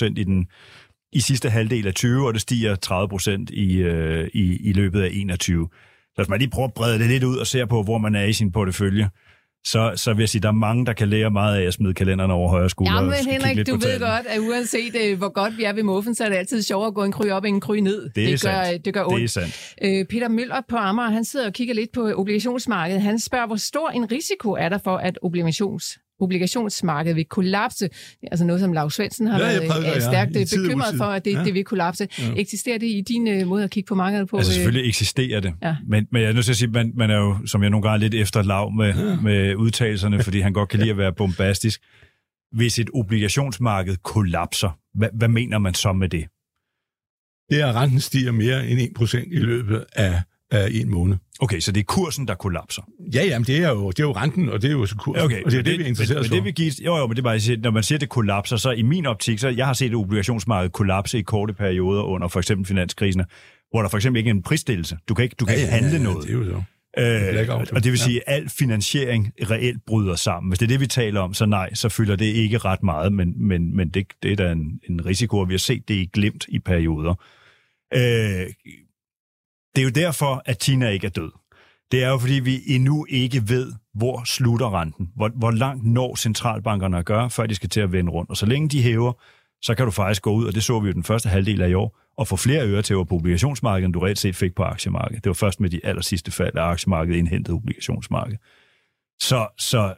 Speaker 4: 20% i sidste halvdel af 20, og det stiger 30% i løbet af 21. Så hvis man lige prøver at brede det lidt ud og ser på, hvor man er i sin portefølje, så vil jeg sige, der er mange, der kan lære meget af at smide kalenderen over højre skulder.
Speaker 3: Ja, men Henrik, du ved godt, at uanset hvor godt vi er ved muffen, så er det altid sjovere at gå en kryg op end en kryg ned. Det gør ondt.
Speaker 4: Det er sandt.
Speaker 3: Peter Møller på Amager, han sidder og kigger lidt på obligationsmarkedet. Han spørger, hvor stor en risiko er der for, at obligationsmarkedet vil kollapse? Altså noget, som Lau Svendsen har været stærkt bekymret for, at det vil kollapse. Ja. Eksisterer det i din måde at kigge på markedet på?
Speaker 4: Altså selvfølgelig eksisterer det. Ja. Men jeg er nødt til at sige, man er jo, som jeg nogle gange lidt efter Lau med udtalelserne, fordi han godt kan lide at være bombastisk. Hvis et obligationsmarked kollapser, hvad mener man så med det?
Speaker 5: Det er, at renten stiger mere end 1% i løbet af en måned.
Speaker 4: Okay, så det er kursen, der kollapser?
Speaker 5: Ja, men det er jo renten, og det er jo så kursen,
Speaker 4: okay,
Speaker 5: og det er det, vi interesserer os for. Men
Speaker 4: det er bare, når man siger, at det kollapser, så i min optik, så jeg har set et obligationsmarked kollapse i korte perioder under for eksempel finanskrisen, hvor der for eksempel ikke er en prisstillelse. Du kan ikke handle noget. Det er jo så. Og det vil sige, at al finansiering reelt bryder sammen. Hvis det er det, vi taler om, så nej, så fylder det ikke ret meget, men det er da en risiko, og vi har set det i glimt i perioder. Det er jo derfor, at Tina ikke er død. Det er jo, fordi vi endnu ikke ved, hvor slutter renten. Hvor langt når centralbankerne at gøre, før de skal til at vende rundt. Og så længe de hæver, så kan du faktisk gå ud, og det så vi jo den første halvdel af i år, og få flere øretæver på obligationsmarkedet, end du reelt set fik på aktiemarkedet. Det var først med de allersidste fald af aktiemarkedet indhentet obligationsmarked. Så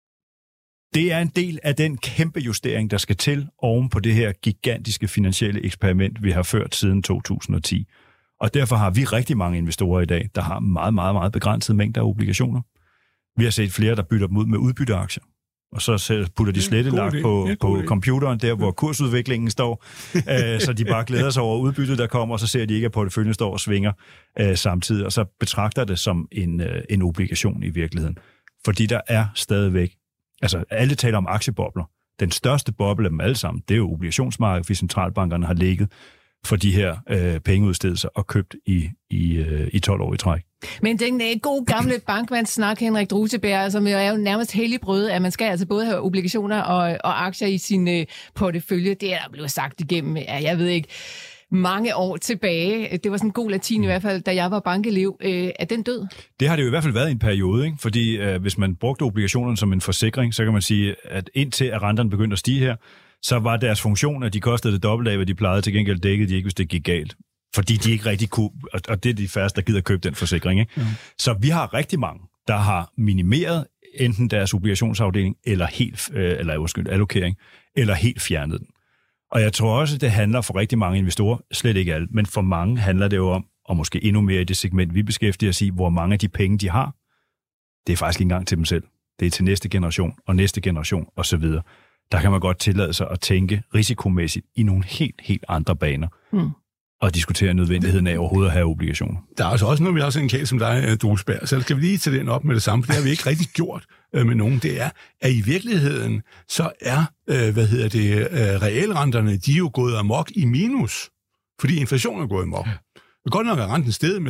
Speaker 4: det er en del af den kæmpe justering, der skal til oven på det her gigantiske finansielle eksperiment, vi har ført siden 2010. Og derfor har vi rigtig mange investorer i dag, der har meget, meget, meget begrænset mængder af obligationer. Vi har set flere, der bytter dem ud med udbytteaktier. Og så putter de slettelagt på computeren, der hvor kursudviklingen står, så de bare glæder sig over udbyttet, der kommer, og så ser de ikke, at porteføljen står og svinger samtidig, og så betragter det som en obligation i virkeligheden. Fordi der er stadigvæk, altså alle taler om aktiebobler. Den største boble af dem alle sammen, det er jo obligationsmarkedet, fordi centralbankerne har ligget for de her pengeudstedelser og købt i 12 år i træk.
Speaker 3: Men den gode gamle bankmandssnak, Henrik Druseberg, som er jo nærmest helligbrød, at man skal altså både have obligationer og aktier i sin portefølje. Det er der blevet sagt igennem, jeg ved ikke, mange år tilbage. Det var sådan en god latin i hvert fald, da jeg var bankelev. Er den død? Det
Speaker 4: har det jo i hvert fald været i en periode, ikke? Fordi hvis man brugte obligationerne som en forsikring, så kan man sige, at indtil at renterne begyndte at stige her, så var deres funktion, at de kostede det dobbelt af, hvad de plejede. Til gengæld dækkede de ikke, hvis det gik galt. Fordi de ikke rigtig kunne, og det er de færreste, der gider købe den forsikring. Ikke? Ja. Så vi har rigtig mange, der har minimeret enten deres obligationsafdeling, eller allokering, eller helt fjernet den. Og jeg tror også, det handler for rigtig mange investorer, slet ikke alle, men for mange handler det jo om, og måske endnu mere i det segment, vi beskæftiger os i, hvor mange af de penge, de har, det er faktisk ikke engang til dem selv. Det er til næste generation, og næste generation, osv. Der kan man godt tillade sig at tænke risikomæssigt i nogle helt andre baner. Og diskutere nødvendigheden af overhovedet at have obligationer. Der er altså også noget, vi har en kæld som dig, Druseberg, så skal vi lige tage den op med det samme, for det har vi ikke rigtig gjort med nogen. Det er, at i virkeligheden, så er, realrenterne, de er jo gået amok i minus, fordi inflationen er gået amok. Det er godt nok, at renten steg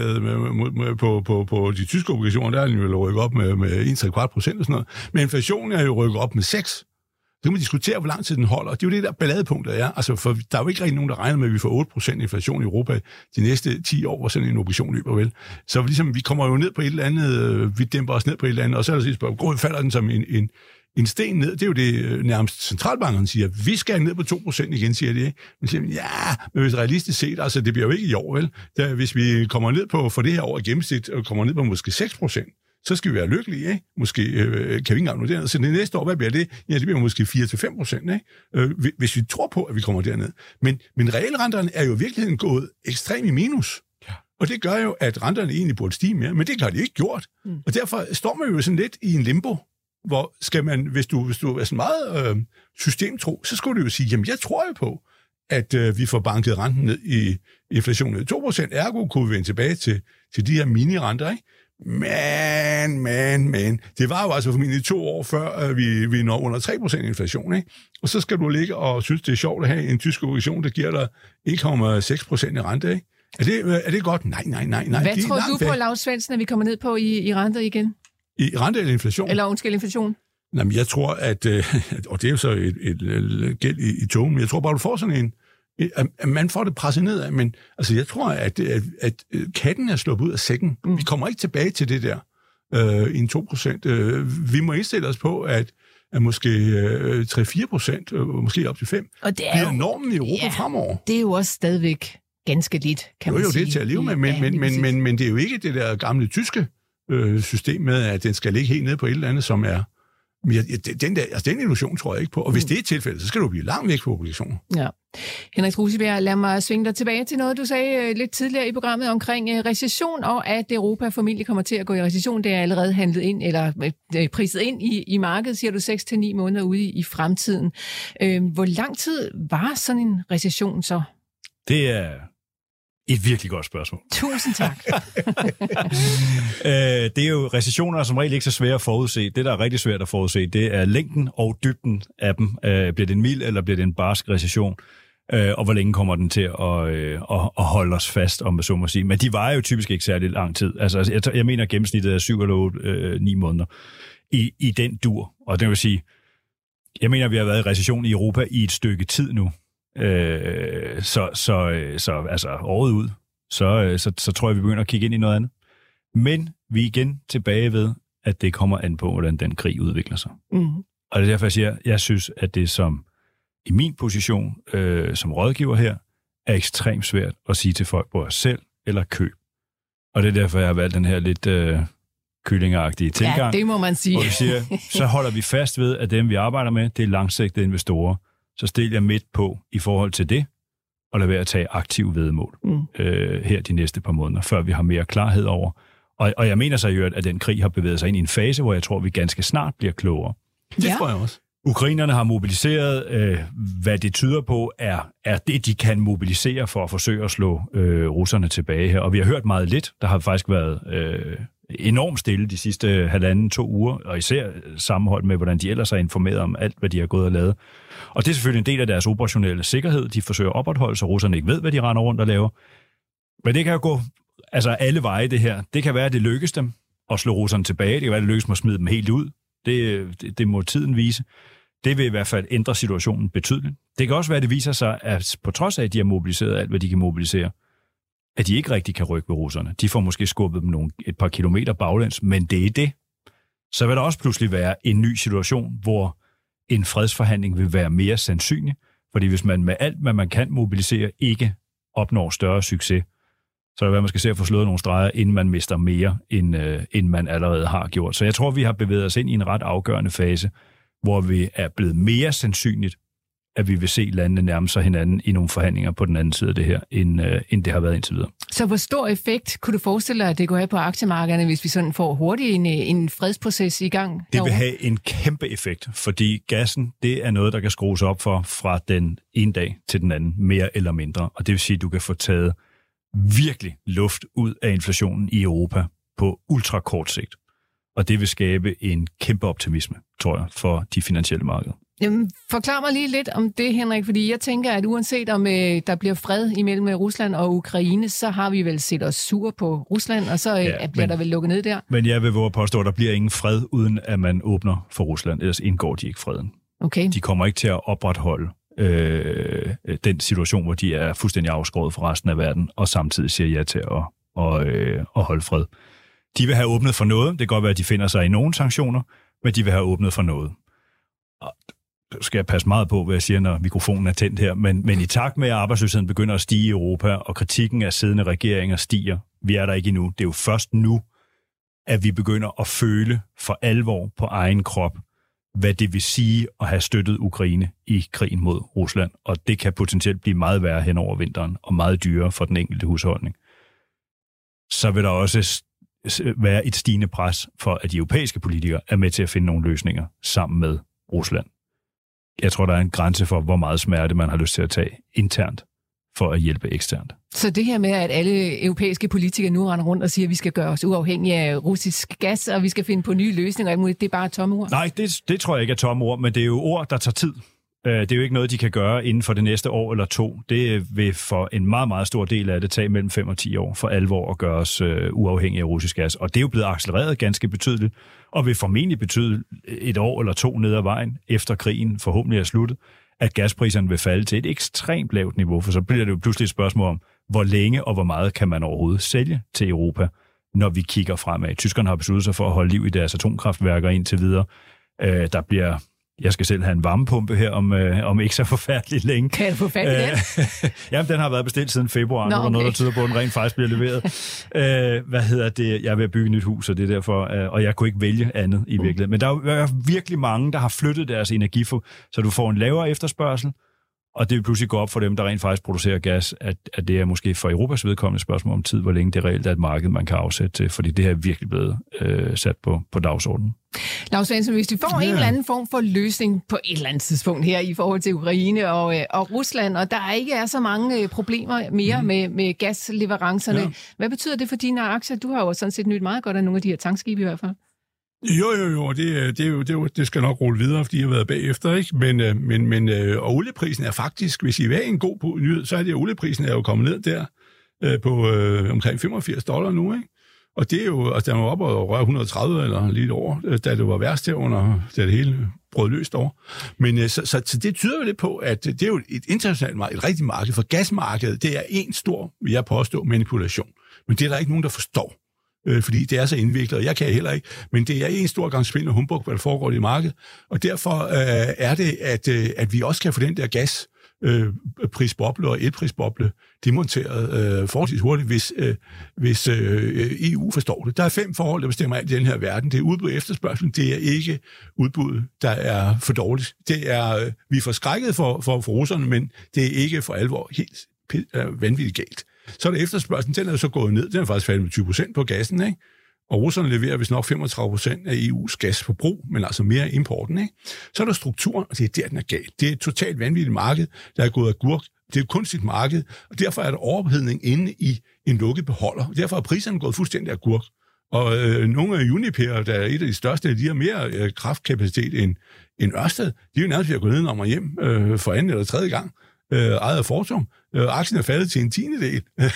Speaker 4: på de tyske obligationer, der er den jo rykket op med 1,75% og sådan noget, men inflationen er jo rykket op med 6%. Så kan man diskutere, hvor lang tid den holder. Det er jo det, der balladepunktet er. Altså, for der er jo ikke rigtig nogen, der regner med, at vi får 8% inflation i Europa de næste 10 år, hvor sådan en obligation løber vel. Så ligesom, vi kommer jo ned på et eller andet, vi dæmper os ned på et eller andet, og så er der sidst spørgsmål, falder den som en sten ned? Det er jo det nærmest centralbankerne siger. Vi skal ned på 2% igen, siger de. Men siger, men hvis realistisk set, altså det bliver jo ikke i år, vel? Hvis vi kommer ned på, for det her år i gennemsnit, og kommer ned på måske 6%, så skal vi være lykkelige, ikke? Måske kan vi ikke engang nå derned. Så det næste år, hvad bliver det? Ja, det bliver måske 4-5%, ikke? Hvis vi tror på, at vi kommer derned. Men realrenterne er jo i virkeligheden gået ekstremt i minus. Ja. Og det gør jo, at renterne egentlig burde stige mere, men det har de ikke gjort. Og derfor står man jo sådan lidt i en limbo, hvor skal man, hvis du er sådan meget systemtro, så skulle du jo sige, jamen jeg tror jo på, at vi får banket renten ned i inflationen. 2% ergo kunne vi vende tilbage til de her mini-renter, ikke? Men. Det var jo altså formentlig 2 år før, vi når under 3% inflation, ikke? Og så skal du ligge og synes, det er sjovt at have en tysk obligation, der giver dig 1,6% i rente, ikke? Er det godt? Nej.
Speaker 3: Hvad tror du på, Lars Svendsen, at vi kommer ned på i renter igen?
Speaker 5: I rente eller inflation?
Speaker 3: Eller undskyld, inflation?
Speaker 5: Jamen, jeg tror, at og det er jo så et gæld i togen, men jeg tror bare, du får sådan at man får det presset nedad, men altså, jeg tror, at katten er sluppet ud af sækken. Vi kommer ikke tilbage til det der i en 2%. Vi må indstille os på, at måske 3-4%, måske op til 5%, og det bliver normen i Europa fremover.
Speaker 3: Det er jo også stadigvæk ganske lidt, kan man sige.
Speaker 5: Jo, det er til at leve med, men det er jo ikke det der gamle tyske system med, at den skal ligge helt nede på et eller andet, som er... Den illusion tror jeg ikke på. Og hvis det er tilfældet, så skal du blive langt væk fra obligationer.
Speaker 3: Ja. Henrik Druseberg, lad mig svinge dig tilbage til noget, du sagde lidt tidligere i programmet omkring recession, og at Europa formentlig kommer til at gå i recession. Det er allerede handlet ind, eller priset ind i markedet, siger du, 6-9 måneder ude i fremtiden. Hvor lang tid var sådan en recession så?
Speaker 4: Det er et virkelig godt spørgsmål.
Speaker 3: Tusind tak.
Speaker 4: Det er jo recessioner, som regel ikke så svære at forudse. Det, der er rigtig svært at forudse, det er længden og dybden af dem. Bliver det en mild, eller bliver det en barsk recession? Og hvor længe kommer den til at holde os fast, om man så må sige. Men de varer jo typisk ikke særlig lang tid. Altså, jeg mener, at gennemsnittet er 7 eller 8, 9 måneder i den dur. Og det vil sige, jeg mener, at vi har været i recession i Europa i et stykke tid nu. Så altså året ud, så tror jeg, vi begynder at kigge ind i noget andet. Men vi er igen tilbage ved, at det kommer an på, hvordan den krig udvikler sig. Mm. Og det er derfor, jeg siger, jeg synes, at det som i min position som rådgiver her, er ekstremt svært at sige til folk, både selv eller køb. Og det er derfor, jeg har valgt den her lidt kyllingagtige tilgang.
Speaker 3: Ja, det må man sige.
Speaker 4: Hvor vi siger, så holder vi fast ved, at dem, vi arbejder med, det er langsigtede investorer. Så stiller jeg midt på i forhold til det, og lad være at tage aktiv væddemål her de næste par måneder, før vi har mere klarhed over. Og jeg mener så jo, at den krig har bevæget sig ind i en fase, hvor jeg tror, vi ganske snart bliver klogere.
Speaker 5: Det tror jeg også.
Speaker 4: Ukrainerne har mobiliseret, hvad det tyder på, er det, de kan mobilisere for at forsøge at slå russerne tilbage her. Og vi har hørt meget lidt. Der har faktisk været enormt stille de sidste 1,5-2 uger, og især sammenholdt med, hvordan de ellers har informeret om alt, hvad de har gået og lavet. Og det er selvfølgelig en del af deres operationelle sikkerhed. De forsøger at opretholde, så russerne ikke ved, hvad de render rundt og laver. Men det kan jo gå alle veje, det her. Det kan være, at det lykkes dem at slå russerne tilbage. Det kan være, at det lykkes dem at smide dem helt ud. Det må tiden vise. Det vil i hvert fald ændre situationen betydeligt. Det kan også være, at det viser sig, at på trods af, at de har mobiliseret alt, hvad de kan mobilisere, at de ikke rigtig kan rykke ved russerne. De får måske skubbet dem et par kilometer baglæns, men det er det. Så vil der også pludselig være en ny situation, hvor en fredsforhandling vil være mere sandsynlig, fordi hvis man med alt, hvad man kan mobilisere, ikke opnår større succes, så er det, man skal se at få slået nogle streger, inden man mister mere, end man allerede har gjort. Så jeg tror, vi har bevæget os ind i en ret afgørende fase, hvor vi er blevet mere sandsynligt, at vi vil se landene nærme sig hinanden i nogle forhandlinger på den anden side af det her, end det har været indtil videre.
Speaker 3: Så hvor stor effekt kunne du forestille dig, at det går af på aktiemarkederne, hvis vi sådan får hurtigt en fredsproces i gang?
Speaker 4: Det vil have en kæmpe effekt, fordi gassen, det er noget, der kan skrues op for fra den ene dag til den anden, mere eller mindre. Og det vil sige, at du kan få taget virkelig luft ud af inflationen i Europa på ultrakort sigt. Og det vil skabe en kæmpe optimisme, tror jeg, for de finansielle markeder.
Speaker 3: Jamen, forklar mig lige lidt om det, Henrik, fordi jeg tænker, at uanset om der bliver fred imellem Rusland og Ukraine, så har vi vel set os sur på Rusland, og så bliver der vel lukket ned der.
Speaker 4: Men jeg vil våge påstå, at der bliver ingen fred, uden at man åbner for Rusland, ellers indgår de ikke freden.
Speaker 3: Okay.
Speaker 4: De kommer ikke til at opretholde den situation, hvor de er fuldstændig afskåret fra resten af verden, og samtidig siger ja til at holde fred. De vil have åbnet for noget. Det kan godt være, at de finder sig i nogle sanktioner, men de vil have åbnet for noget. Og skal jeg passe meget på, hvad jeg siger, når mikrofonen er tændt her, men i takt med, at arbejdsløsheden begynder at stige i Europa, og kritikken af siddende regeringer stiger, vi er der ikke endnu. Det er jo først nu, at vi begynder at føle for alvor på egen krop, hvad det vil sige at have støttet Ukraine i krigen mod Rusland. Og det kan potentielt blive meget værre hen over vinteren, og meget dyrere for den enkelte husholdning. Så vil der også være et stigende pres for, at de europæiske politikere er med til at finde nogle løsninger sammen med Rusland. Jeg tror, der er en grænse for, hvor meget smerte man har lyst til at tage internt for at hjælpe eksternt. Så
Speaker 3: det her med, at alle europæiske politikere nu render rundt og siger, at vi skal gøre os uafhængige af russisk gas, og vi skal finde på nye løsninger, det er bare tomme ord?
Speaker 4: Nej, det tror jeg ikke er tomme ord, men det er jo ord, der tager tid. Det er jo ikke noget, de kan gøre inden for det næste år eller 2. Det vil for en meget, meget stor del af det tage mellem 5 og 10 år for alvor at gøre os uafhængige af russisk gas. Og det er jo blevet accelereret ganske betydeligt, og vil formentlig betyde 1 år eller 2 ned ad vejen, efter krigen forhåbentlig er sluttet, at gaspriserne vil falde til et ekstremt lavt niveau, for så bliver det jo pludselig et spørgsmål om, hvor længe og hvor meget kan man overhovedet sælge til Europa, når vi kigger fremad. Tyskerne har besluttet sig for at holde liv i deres atomkraftværker indtil videre. Der bliver... Jeg skal selv have en varmepumpe her om ikke så forfærdeligt længe.
Speaker 3: Kan du få fat i den?
Speaker 4: Jamen, den har været bestilt siden februar. Okay. Og noget, der tyder på, at den rent faktisk bliver leveret. Jeg er ved at bygge et nyt hus, og det er derfor, og jeg kunne ikke vælge andet i virkeligheden. Men der er virkelig mange, der har flyttet deres energiforbrug, så du får en lavere efterspørgsel, og det vil pludselig gå op for dem, der rent faktisk producerer gas, at det er måske for Europas vedkommende spørgsmål om tid, hvor længe det reelt er et marked, man kan afsætte til, fordi det her er virkelig blevet sat på dagsordenen.
Speaker 3: Lars Svensson, hvis vi får en eller anden form for løsning på et eller andet tidspunkt her i forhold til Ukraine og Rusland, og der ikke er så mange problemer mere med gasleverancerne, hvad betyder det for dine aktier? Du har jo sådan set nyt meget godt af nogle af de her tankskibe i hvert fald.
Speaker 5: Jo, det skal nok rulle videre, fordi jeg har været bagefter, ikke? Men og olieprisen er faktisk, hvis I vil have en god nyhed, så er det, at olieprisen er jo kommet ned der på omkring $85 nu, ikke? Og det er jo, altså der var oppe og røre 130 eller lidt over, da det var værst herunder, da det hele brød løst over. Men så det tyder jo lidt på, at det er jo et internationalt marked, et rigtigt marked, for gasmarkedet, det er en stor, vil jeg påstå, manipulation. Men det er der ikke nogen, der forstår. fordi det er så indviklet, og jeg kan heller ikke. Men det er en stor gang spil og humbug, hvad der foregår i markedet. Og derfor er det, at vi også kan få den der gasprisboble og elprisboble demonteret forholdsvis hurtigt, hvis EU forstår det. Der er 5 forhold, der bestemmer alt i den her verden. Det er udbud og efterspørgsel. Det er ikke udbud, der er for dårligt. Det er, vi er forskrækket for russerne, men det er ikke for alvor helt vanvittigt galt. Så er der efterspørgselen, den er så gået ned. Den er faktisk faldet med 20% på gassen, ikke? Og russerne leverer vist nok 35% af EU's gasforbrug, men altså mere importen, ikke? Så er der strukturen, og det er der, den er galt. Det er et totalt vanvittigt marked, der er gået agurk. Det er et kunstigt marked, og derfor er der overophedning inde i en lukket beholder. Derfor er priserne gået fuldstændig agurk. Og nogle af Uniper, der er et af de største, de har mere kraftkapacitet end Ørsted. De er jo nærmest ved at gå ned om og hjem for anden eller tredje gang. Ejet af Fortum. Aktien er faldet til 1/10.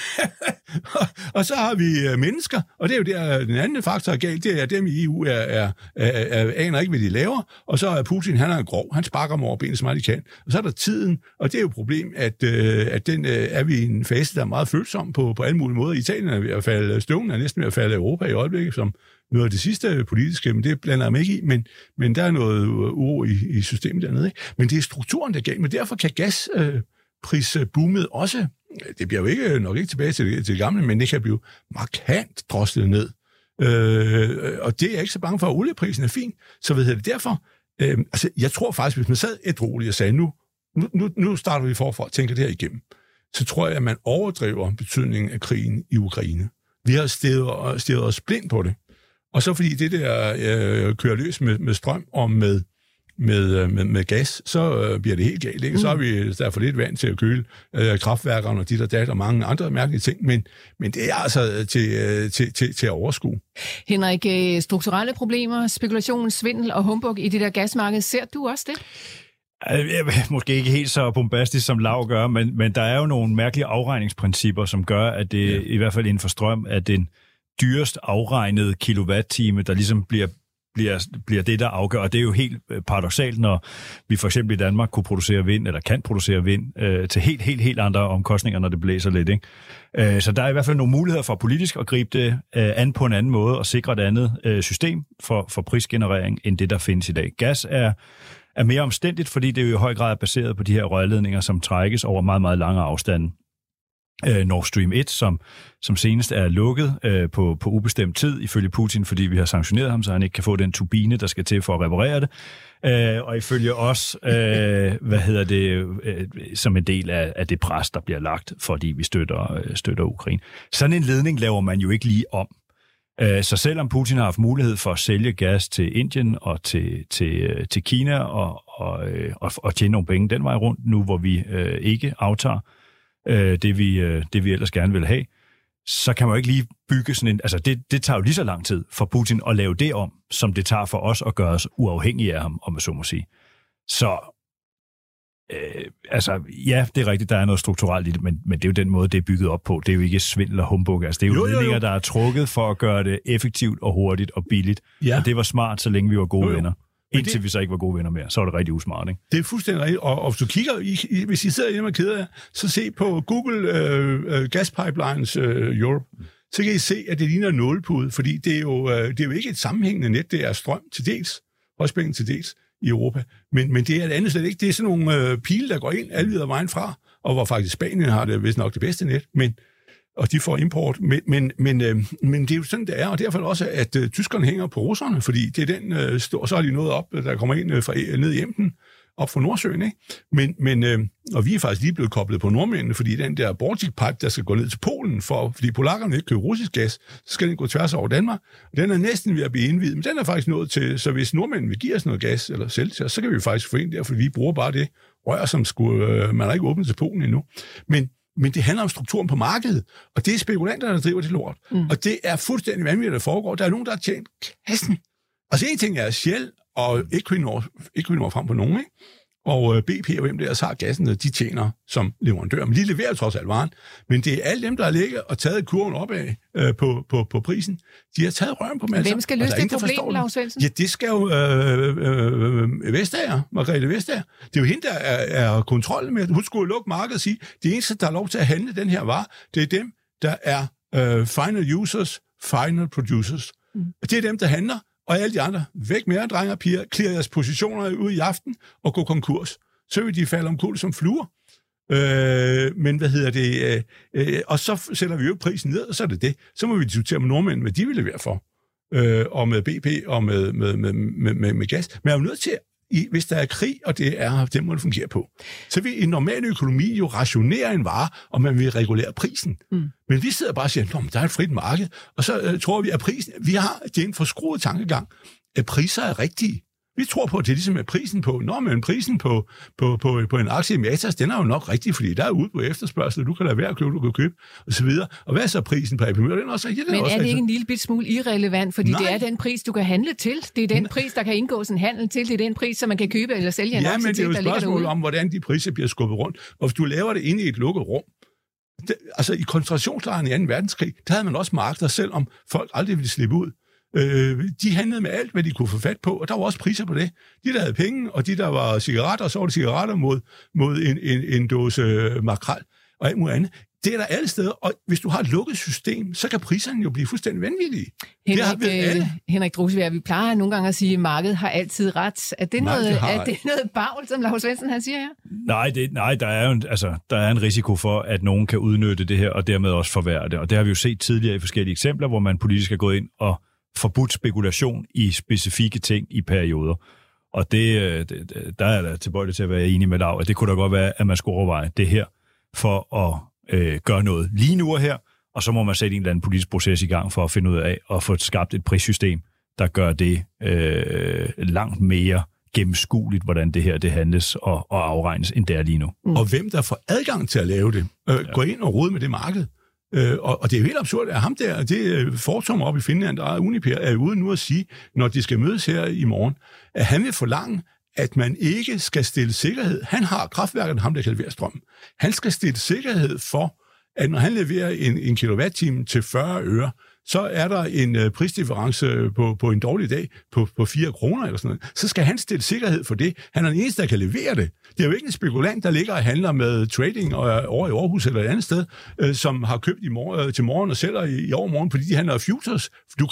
Speaker 5: Og så har vi mennesker, og det er jo der, den anden faktor er galt, det er, at dem i EU aner ikke, hvad de laver, og så er Putin, han er grov, han sparker dem over benet så meget de kan. Og så er der tiden, og det er jo et problem, at den er vi i en fase, der er meget følsom på alle mulige måder. Italien er ved at falde, støvlen er næsten ved at falde i Europa i øjeblikket, som noget af det sidste politiske, men det blander jeg mig ikke i, men der er noget uro i systemet dernede, ikke? Men det er strukturen, der er galt, men derfor kan gasprisboomet også, det bliver jo ikke nok ikke tilbage til det gamle, men det kan blive markant droslet ned. Og det er jeg ikke så bange for, at olieprisen er fin. Så ved jeg det derfor. Altså, jeg tror faktisk, hvis man sad ædrueligt og sagde, nu starter vi forfra og tænker det her igennem, så tror jeg, at man overdriver betydningen af krigen i Ukraine. Vi har stirret os blind på det. Og så fordi det der kører løs med strøm og med gas, så bliver det helt galt. Ikke? Så er der for lidt vand til at køle kraftværkerne og dit og dat og mange andre mærkelige ting, men det er altså til at overskue.
Speaker 3: Henrik, strukturelle problemer, spekulation, svindel og humbug i det der gasmarked, ser du også det?
Speaker 4: Måske ikke helt så bombastisk, som Lau gør, men der er jo nogle mærkelige afregningsprincipper, som gør, at det i hvert fald inden for strøm, at den dyrest afregnede kilowatt-time, der ligesom bliver det, der afgør. Og det er jo helt paradoksalt, når vi for eksempel i Danmark kunne producere vind, eller kan producere vind, til helt andre omkostninger, når det blæser lidt, ikke? Så der er i hvert fald nogle muligheder for politisk at gribe det an på en anden måde, og sikre et andet system for prisgenerering, end det, der findes i dag. Gas er mere omstændigt, fordi det jo i høj grad er baseret på de her rørledninger, som trækkes over meget, meget lange afstande. Nord Stream 1, som senest er lukket på ubestemt tid, ifølge Putin, fordi vi har sanktioneret ham, så han ikke kan få den turbine, der skal til for at reparere det. Og ifølge os, som en del af det pres, der bliver lagt, fordi vi støtter Ukraine. Sådan en ledning laver man jo ikke lige om. Så selvom Putin har haft mulighed for at sælge gas til Indien og til Kina og tjene nogle penge den vej rundt, nu hvor vi ikke aftager det vi ellers gerne vil have, så kan man jo ikke lige bygge sådan en... Altså, det tager jo lige så lang tid for Putin at lave det om, som det tager for os at gøre os uafhængige af ham, om man så må sige. Så, ja, det er rigtigt, der er noget strukturelt i det, men det er jo den måde, det er bygget op på. Det er jo ikke svindel og humbug. Altså, det er jo ledninger, der er trukket for at gøre det effektivt og hurtigt og billigt. Ja. Og det var smart, så længe vi var gode venner. Indtil vi så ikke var gode venner mere, så var det rigtig usmart, ikke?
Speaker 5: Det er fuldstændig rigtigt, og hvis du kigger, hvis I sidder hjemme og keder jer, så se på Google Gas Pipelines Europe, så kan I se, at det ligner en nålepude, fordi det er jo ikke et sammenhængende net, det er strøm til dels, højspænding til dels i Europa, men det er et andet slet ikke. Det er sådan nogle pile, der går ind alle videre vejen fra, og hvor faktisk Spanien har det vist nok det bedste net, og de får import, men det er jo sådan, det er, og derfor også, at tyskerne hænger på russerne, fordi det er den, og så har de noget op, der kommer ind ned i Emden, op fra Nordsøen, ikke? Og vi er faktisk lige blevet koblet på nordmændene, fordi den der Baltic Pipe, der skal gå ned til Polen, fordi polakkerne ikke køber russisk gas, så skal den gå tværs over Danmark. Den er næsten ved at blive indvidet, men den er faktisk nået til, så hvis nordmændene vil give os noget gas, eller sælge til os, så kan vi faktisk få ind der, fordi vi bruger bare det rør, som man har ikke åbnet til Polen endnu. Men det handler om strukturen på markedet, og det er spekulanterne, der driver det lort. Og det er fuldstændig vanvittigt, der foregår. Der er nogen, der har tjent kassen. Altså en ting er Shell og Equinor frem på nogen, ikke? Og BP og hvem der så har gassen, de tjener som leverandør. Men de leverer trods alt varen. Men det er alle dem, der har ligget og taget kurven opad på prisen. De har taget røven på dem.
Speaker 3: Hvem skal løse det problem, Lars Svendsen?
Speaker 5: Ja, det skal jo Margrethe Vestager. Det er jo hende, der er kontrollen med. Hun skulle lukke markedet og sige, det eneste, der er lov til at handle den her vare, det er dem, der er final users final producers. Det er dem, der handler, og alle de andre, væk med jer, drenge og piger, clear jeres positioner ud i aften og gå konkurs. Så vil de falde omkuld som fluer. Men og så sætter vi jo prisen ned, og så er det. Så må vi diskutere med nordmænd, hvad de vil levere for. Og med BP og med gas. Men jeg er jo nødt til, hvis der er krig, og det må det fungere på, så vil en normal økonomi jo rationere en vare, og man vil regulere prisen. Men vi sidder bare og siger, der er et frit marked, og så tror vi, at prisen, det er en forskruet tankegang, at priser er rigtige. Vi tror på, at det ligesom er prisen på, prisen på en aktie i Matas, den er jo nok rigtig, fordi der er ude på efterspørgsel, du kan lade være at købe, du kan købe, og så videre. Og hvad er så prisen på AP Møller? Den er også rigtig.
Speaker 3: Men er det ikke en lille bit smule irrelevant, fordi det er den pris, du kan handle til. Det er den pris, der kan indgå sådan en handel til. Det er den pris, som man kan købe eller sælge en aktie til,
Speaker 5: men det er jo et spørgsmål om, hvordan de priser bliver skubbet rundt. Og hvis du laver det inde i et lukket rum, altså i koncentrationslejren i 2. verdenskrig, der havde man også markeder, selvom folk aldrig ville slippe ud. De handlede med alt, hvad de kunne få fat på, og der var også priser på det. De, der havde penge, og de, der var cigaretter, og så var det cigaretter mod en dåse makrel og alt muligt andet. Det er der alle steder, og hvis du har et lukket system, så kan priserne jo blive fuldstændig vanvittige.
Speaker 3: Henrik Drusebjerg, vi plejer nogle gange at sige, at markedet har altid ret. Er det noget bagl, som Lars Svendsen han siger her?
Speaker 4: Nej, der er en risiko for, at nogen kan udnytte det her, og dermed også forværre det. Og det har vi jo set tidligere i forskellige eksempler, hvor man politisk er gået ind og forbudt spekulation i specifikke ting i perioder. Og der er der tilbøjelig til at være enig med Lav, at det kunne da godt være, at man skulle overveje det her for at gøre noget lige nu og her, og så må man sætte en eller anden politisk proces i gang for at finde ud af at få skabt et prissystem, der gør det langt mere gennemskueligt, hvordan det her det handles og afregnes, end det er lige nu.
Speaker 5: Og hvem der får adgang til at lave det, gå ind og rode med det marked. Og det er jo helt absurd, at ham der, det Fortum op i Finland, der er Uniper, er ude nu at sige, når de skal mødes her i morgen, at han vil forlange, at man ikke skal stille sikkerhed. Han har kraftværket, ham der kan levere strøm. Han skal stille sikkerhed for, at når han leverer en kilowatt-time til 40 øre, så er der en prisdifference på en dårlig dag på 4 kroner eller sådan noget. Så skal han stille sikkerhed for det. Han er den eneste, der kan levere det. Det er jo ikke en spekulant, der ligger og handler med trading over i Aarhus eller et andet sted, som har købt til morgen og sælger i overmorgen, fordi de handler futures.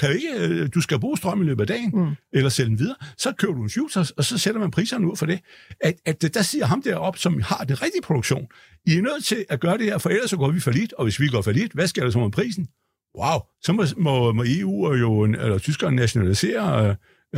Speaker 5: Du skal bruge strøm i løbet af dagen, eller sælge den videre. Så køber du en futures, og så sætter man priserne ud for det. At der siger ham derop, som har den rigtige produktion, I er nødt til at gøre det her, for ellers så går vi fallit, og hvis vi går fallit, hvad sker der så med prisen? Wow, så må EU eller tyskerne nationalisere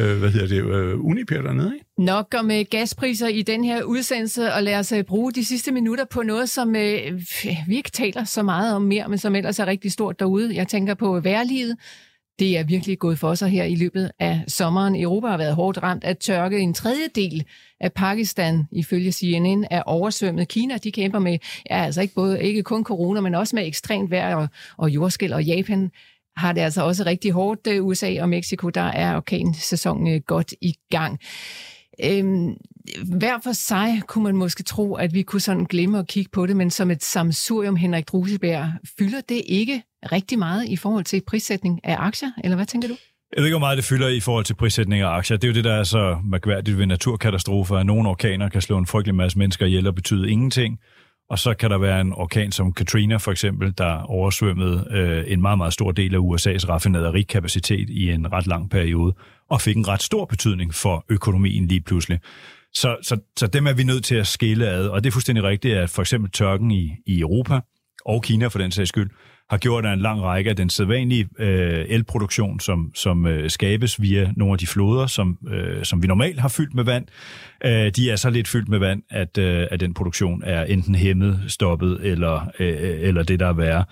Speaker 5: Uniper dernede, ikke?
Speaker 3: Nok om gaspriser i den her udsendelse, og lad os bruge de sidste minutter på noget, som vi ikke taler så meget om mere, men som ellers er rigtig stort derude. Jeg tænker på vejrliget. Det er virkelig gået for sig her i løbet af sommeren. Europa har været hårdt ramt af tørke. En tredjedel af Pakistan, ifølge CNN, er oversvømmet. Kina, de kæmper med, altså ikke kun corona, men også med ekstremt vejr og jordskælv. Og Japan har det altså også rigtig hårdt. USA og Mexico, der er orkansæsonen godt i gang. Hver for sig kunne man måske tro, at vi kunne sådan glemme at kigge på det, men som et sammensurium, Henrik Drusebjerg, fylder det ikke rigtig meget i forhold til prissætning af aktier, eller hvad tænker du?
Speaker 4: Jeg ved ikke, hvor meget det fylder i forhold til prissætning af aktier. Det er jo det, der er så mærkværdigt ved naturkatastrofer, at nogle orkaner kan slå en frygtelig masse mennesker ihjel og betyde ingenting. Og så kan der være en orkan som Katrina for eksempel, der oversvømmede en meget, meget stor del af USA's raffinerikapacitet i en ret lang periode, og fik en ret stor betydning for økonomien lige pludselig. Så dem er vi nødt til at skille ad, og det er fuldstændig rigtigt, at for eksempel tørken i Europa, og Kina for den sags skyld, har gjort en lang række af den sædvanlige elproduktion, som skabes via nogle af de floder, som vi normalt har fyldt med vand. De er så lidt fyldt med vand, at den produktion er enten hæmmet, stoppet eller det, der er værre.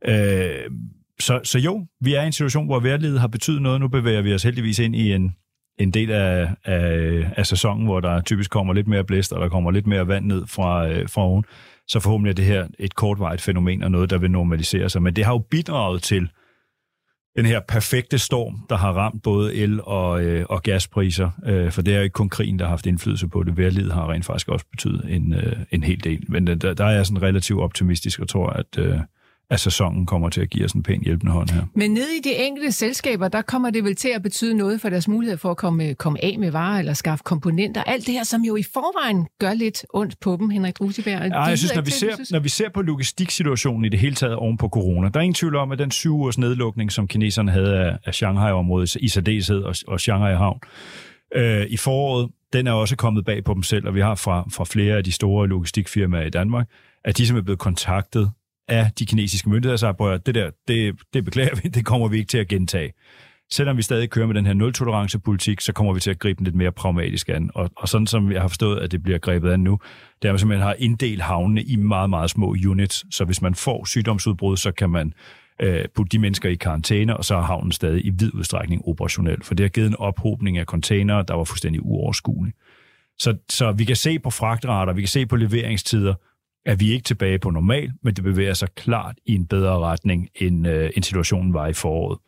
Speaker 4: Så jo, vi er i en situation, hvor vejrliget har betydet noget. Nu bevæger vi os heldigvis ind i en del af sæsonen, hvor der typisk kommer lidt mere blæst, og der kommer lidt mere vand ned fra oven. Så forhåbentlig er det her et kortvarigt fænomen og noget, der vil normalisere sig. Men det har jo bidraget til den her perfekte storm, der har ramt både el- og gaspriser. For det er jo ikke kun krigen, der har haft indflydelse på det. Vejrliget har rent faktisk også betydet en hel del. Men der er jeg sådan relativt optimistisk og tror, at sæsonen kommer til at give os en pæn hjælpende hånd her.
Speaker 3: Men nede i de enkelte selskaber, der kommer det vel til at betyde noget for deres mulighed for at komme af med varer eller skaffe komponenter. Alt det her, som jo i forvejen gør lidt ondt på dem, Henrik Rusiberg.
Speaker 4: Ja, jeg synes, når vi ser på logistiksituationen i det hele taget oven på corona, der er ingen tvivl om, at den 7 ugers nedlukning, som kineserne havde af Shanghai-området i særdeleshed og Shanghai-havn i foråret, den er også kommet bag på dem selv, og vi har fra flere af de store logistikfirmaer i Danmark, at de som er blevet kontaktet af de kinesiske myndigheder, så det beklager vi, det kommer vi ikke til at gentage. Selvom vi stadig kører med den her nul-tolerance-politik, så kommer vi til at gribe den lidt mere pragmatisk an. Og sådan som jeg har forstået, at det bliver grebet an nu, det er, at man simpelthen har inddelt havnene i meget, meget små units, så hvis man får sygdomsudbrud, så kan man putte de mennesker i karantæne, og så er havnen stadig i vid udstrækning operationel. For det har givet en ophobning af containere, der var fuldstændig uoverskuelige. Så vi kan se på fragtrater, vi kan se på leveringstider, at vi ikke tilbage på normal, men det bevæger sig klart i en bedre retning, end situationen var i foråret.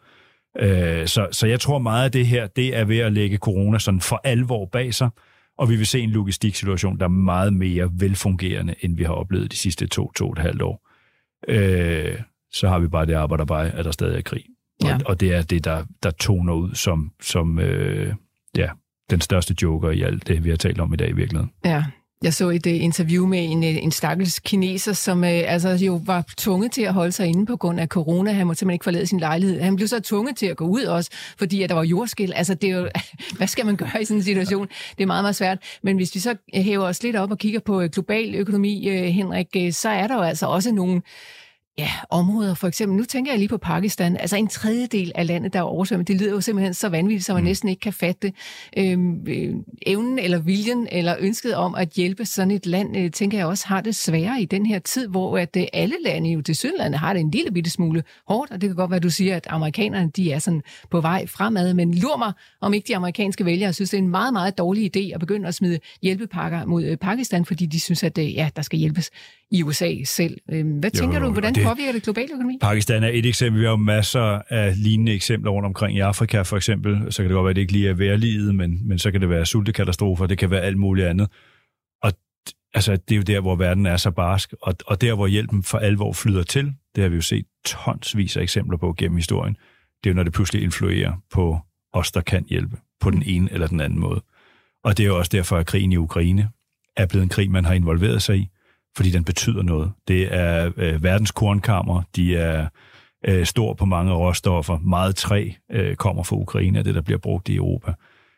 Speaker 4: Så jeg tror meget af det her, det er ved at lægge corona sådan for alvor bag sig, og vi vil se en logistiksituation, der er meget mere velfungerende, end vi har oplevet de sidste 2,5 år. Så har vi bare det arbejderbej, at der stadig er krig. Ja. Og det er det, der toner ud som den største joker i alt det, vi har talt om i dag i virkeligheden.
Speaker 3: Ja. Jeg så et interview med en stakkels kineser, som jo var tvunget til at holde sig inde på grund af corona. Han måtte simpelthen ikke forlade sin lejlighed. Han blev så tvunget til at gå ud også, fordi at der var jordskælv. Altså, det er jo, hvad skal man gøre i sådan en situation? Det er meget, meget svært. Men hvis vi så hæver os lidt op og kigger på global økonomi, Henrik, så er der jo altså også nogle områder, for eksempel, nu tænker jeg lige på Pakistan, altså 1/3 af landet, der er oversvømmet, det lyder jo simpelthen så vanvittigt, så man næsten ikke kan fatte det. Evnen eller viljen eller ønsket om at hjælpe sådan et land, tænker jeg også, har det sværere i den her tid, hvor at alle lande jo til Sydlandet har det en lille bitte smule hårdt, og det kan godt være, at du siger, at amerikanerne, de er sådan på vej fremad, men lur mig, om ikke de amerikanske vælgere synes, det er en meget, meget dårlig idé at begynde at smide hjælpepakker mod Pakistan, fordi de synes, at der skal hjælpes i USA selv. Hvad tænker du, hvordan påvirker det globale økonomi?
Speaker 4: Pakistan er et eksempel. Vi har jo masser af lignende eksempler rundt omkring i Afrika, for eksempel. Så kan det godt være, at det ikke lige er vejrliget, men så kan det være sultekatastrofer, det kan være alt muligt andet. Og altså, det er jo der, hvor verden er så barsk, og der, hvor hjælpen for alvor flyder til, det har vi jo set tonsvis af eksempler på gennem historien. Det er jo, når det pludselig influerer på os, der kan hjælpe på den ene eller den anden måde. Og det er jo også derfor, at krigen i Ukraine er blevet en krig, man har involveret sig i, fordi den betyder noget. Det er verdens kornkammer, de er stor på mange råstoffer. Meget træ kommer fra Ukraine, det der bliver brugt i Europa.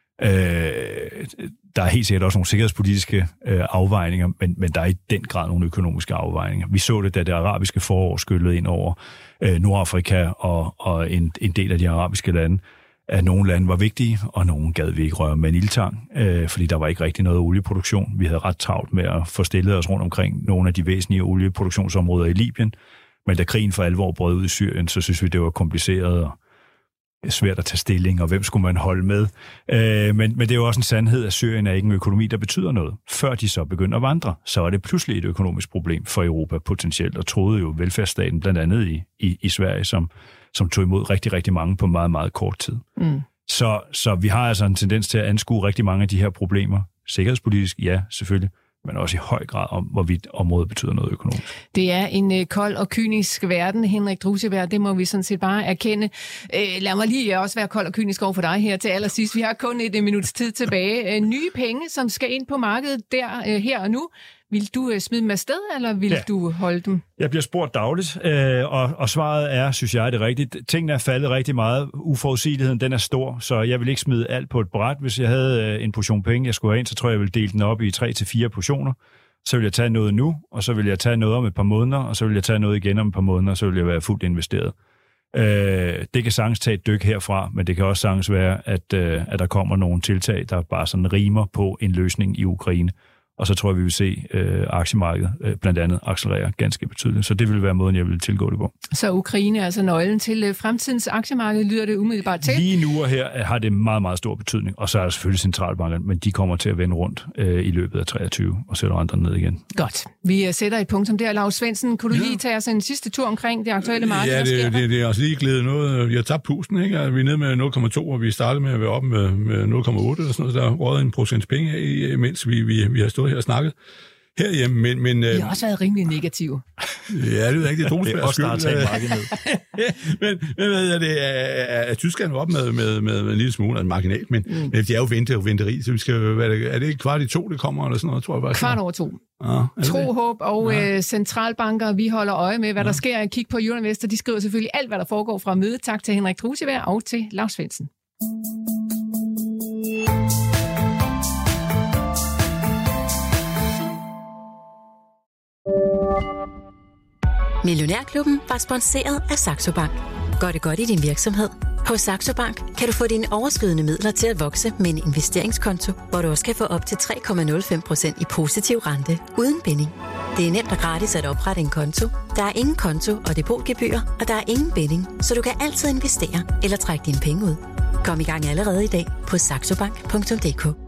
Speaker 4: Der er helt sikkert også nogle sikkerhedspolitiske afvejninger, men der er i den grad nogle økonomiske afvejninger. Vi så det, da det arabiske forår skyllede ind over Nordafrika og en del af de arabiske lande, at nogle lande var vigtige, og nogle gad vi ikke røre med en ildtang, fordi der var ikke rigtig noget olieproduktion. Vi havde ret travlt med at få stillet os rundt omkring nogle af de væsentlige olieproduktionsområder i Libyen, men da krigen for alvor brød ud i Syrien, så synes vi, det var kompliceret og svært at tage stilling, og hvem skulle man holde med. Men det er jo også en sandhed, at Syrien er ikke en økonomi, der betyder noget. Før de så begynder at vandre, så er det pludselig et økonomisk problem for Europa potentielt, og troede jo velfærdsstaten blandt andet i Sverige, som tog imod rigtig, rigtig mange på meget, meget kort tid. Så vi har altså en tendens til at anskue rigtig mange af de her problemer. Sikkerhedspolitisk, ja, selvfølgelig, men også i høj grad om, hvorvidt området betyder noget økonomisk.
Speaker 3: Det er en kold og kynisk verden, Henrik Rusiberg. Det må vi sådan set bare erkende. Lad mig lige også være kold og kynisk over for dig her til allersidst. Vi har kun et minuts tid tilbage. Nye penge, som skal ind på markedet her og nu. Vil du smide dem afsted, eller vil du holde dem?
Speaker 4: Jeg bliver spurgt dagligt, og svaret er, synes jeg, det rigtigt. Tingene er faldet rigtig meget. Uforudsigeligheden, den er stor, så jeg vil ikke smide alt på et bræt. Hvis jeg havde en portion penge, jeg skulle have ind, så tror jeg ville dele den op i 3-4 portioner. Så vil jeg tage noget nu, og så vil jeg tage noget om et par måneder, og så vil jeg tage noget igen om et par måneder, og så vil jeg være fuldt investeret. Det kan sagtens tage et dyk herfra, men det kan også sagtens være, at der kommer nogle tiltag, der bare sådan rimer på en løsning i Ukraine. Og så tror jeg, vi vil se aktiemarkedet blandt andet accelerere ganske betydeligt. Så det vil være måden, jeg vil tilgå det på.
Speaker 3: Så Ukraine er altså nøglen til fremtidens aktiemarked, lyder det umiddelbart til?
Speaker 4: Lige nu og her har det meget, meget stor betydning. Og så er der selvfølgelig centralbankerne, men de kommer til at vende rundt i løbet af 23 og sætter andre ned igen.
Speaker 3: Godt. Vi sætter et punktum der. Lars Svendsen, kunne du lige tage os en sidste tur omkring det aktuelle marked?
Speaker 5: Ja, det er også lige glædet noget. Vi har tabt pusten, ikke? Vi er nede med 0,2, og vi startede med at være oppe med 0,8 eller sådan noget. Der er røget en procents penge af, mens vi har stået her og snakket. herhjemme. Men,
Speaker 3: de har også været rimelig negative.
Speaker 5: Ja, det er ikke det Troelsbergs skyld.
Speaker 4: Det er også, der har taget markedet
Speaker 5: ned. men Tyskland op med en lille smule, altså marginalt, men det er jo venteri, så vi skal, er det ikke 1:15, det kommer, eller sådan noget, tror jeg bare. 2:15. Tro, håb og centralbanker, vi holder øje med, hvad der sker. Kig på Euroinvestor, de skriver selvfølgelig alt, hvad der foregår fra mødet. Tak til Henrik Truesivær og til Lars Svendsen.
Speaker 1: Millionærklubben var sponsoreret af Saxo Bank. Gør det godt i din virksomhed. Hos Saxo Bank kan du få dine overskydende midler til at vokse med en investeringskonto, hvor du også kan få op til 3,05% i positiv rente uden binding. Det er nemt og gratis at oprette en konto. Der er ingen konto og depotgebyr, og der er ingen binding, så du kan altid investere eller trække dine penge ud. Kom i gang allerede i dag på saxobank.dk.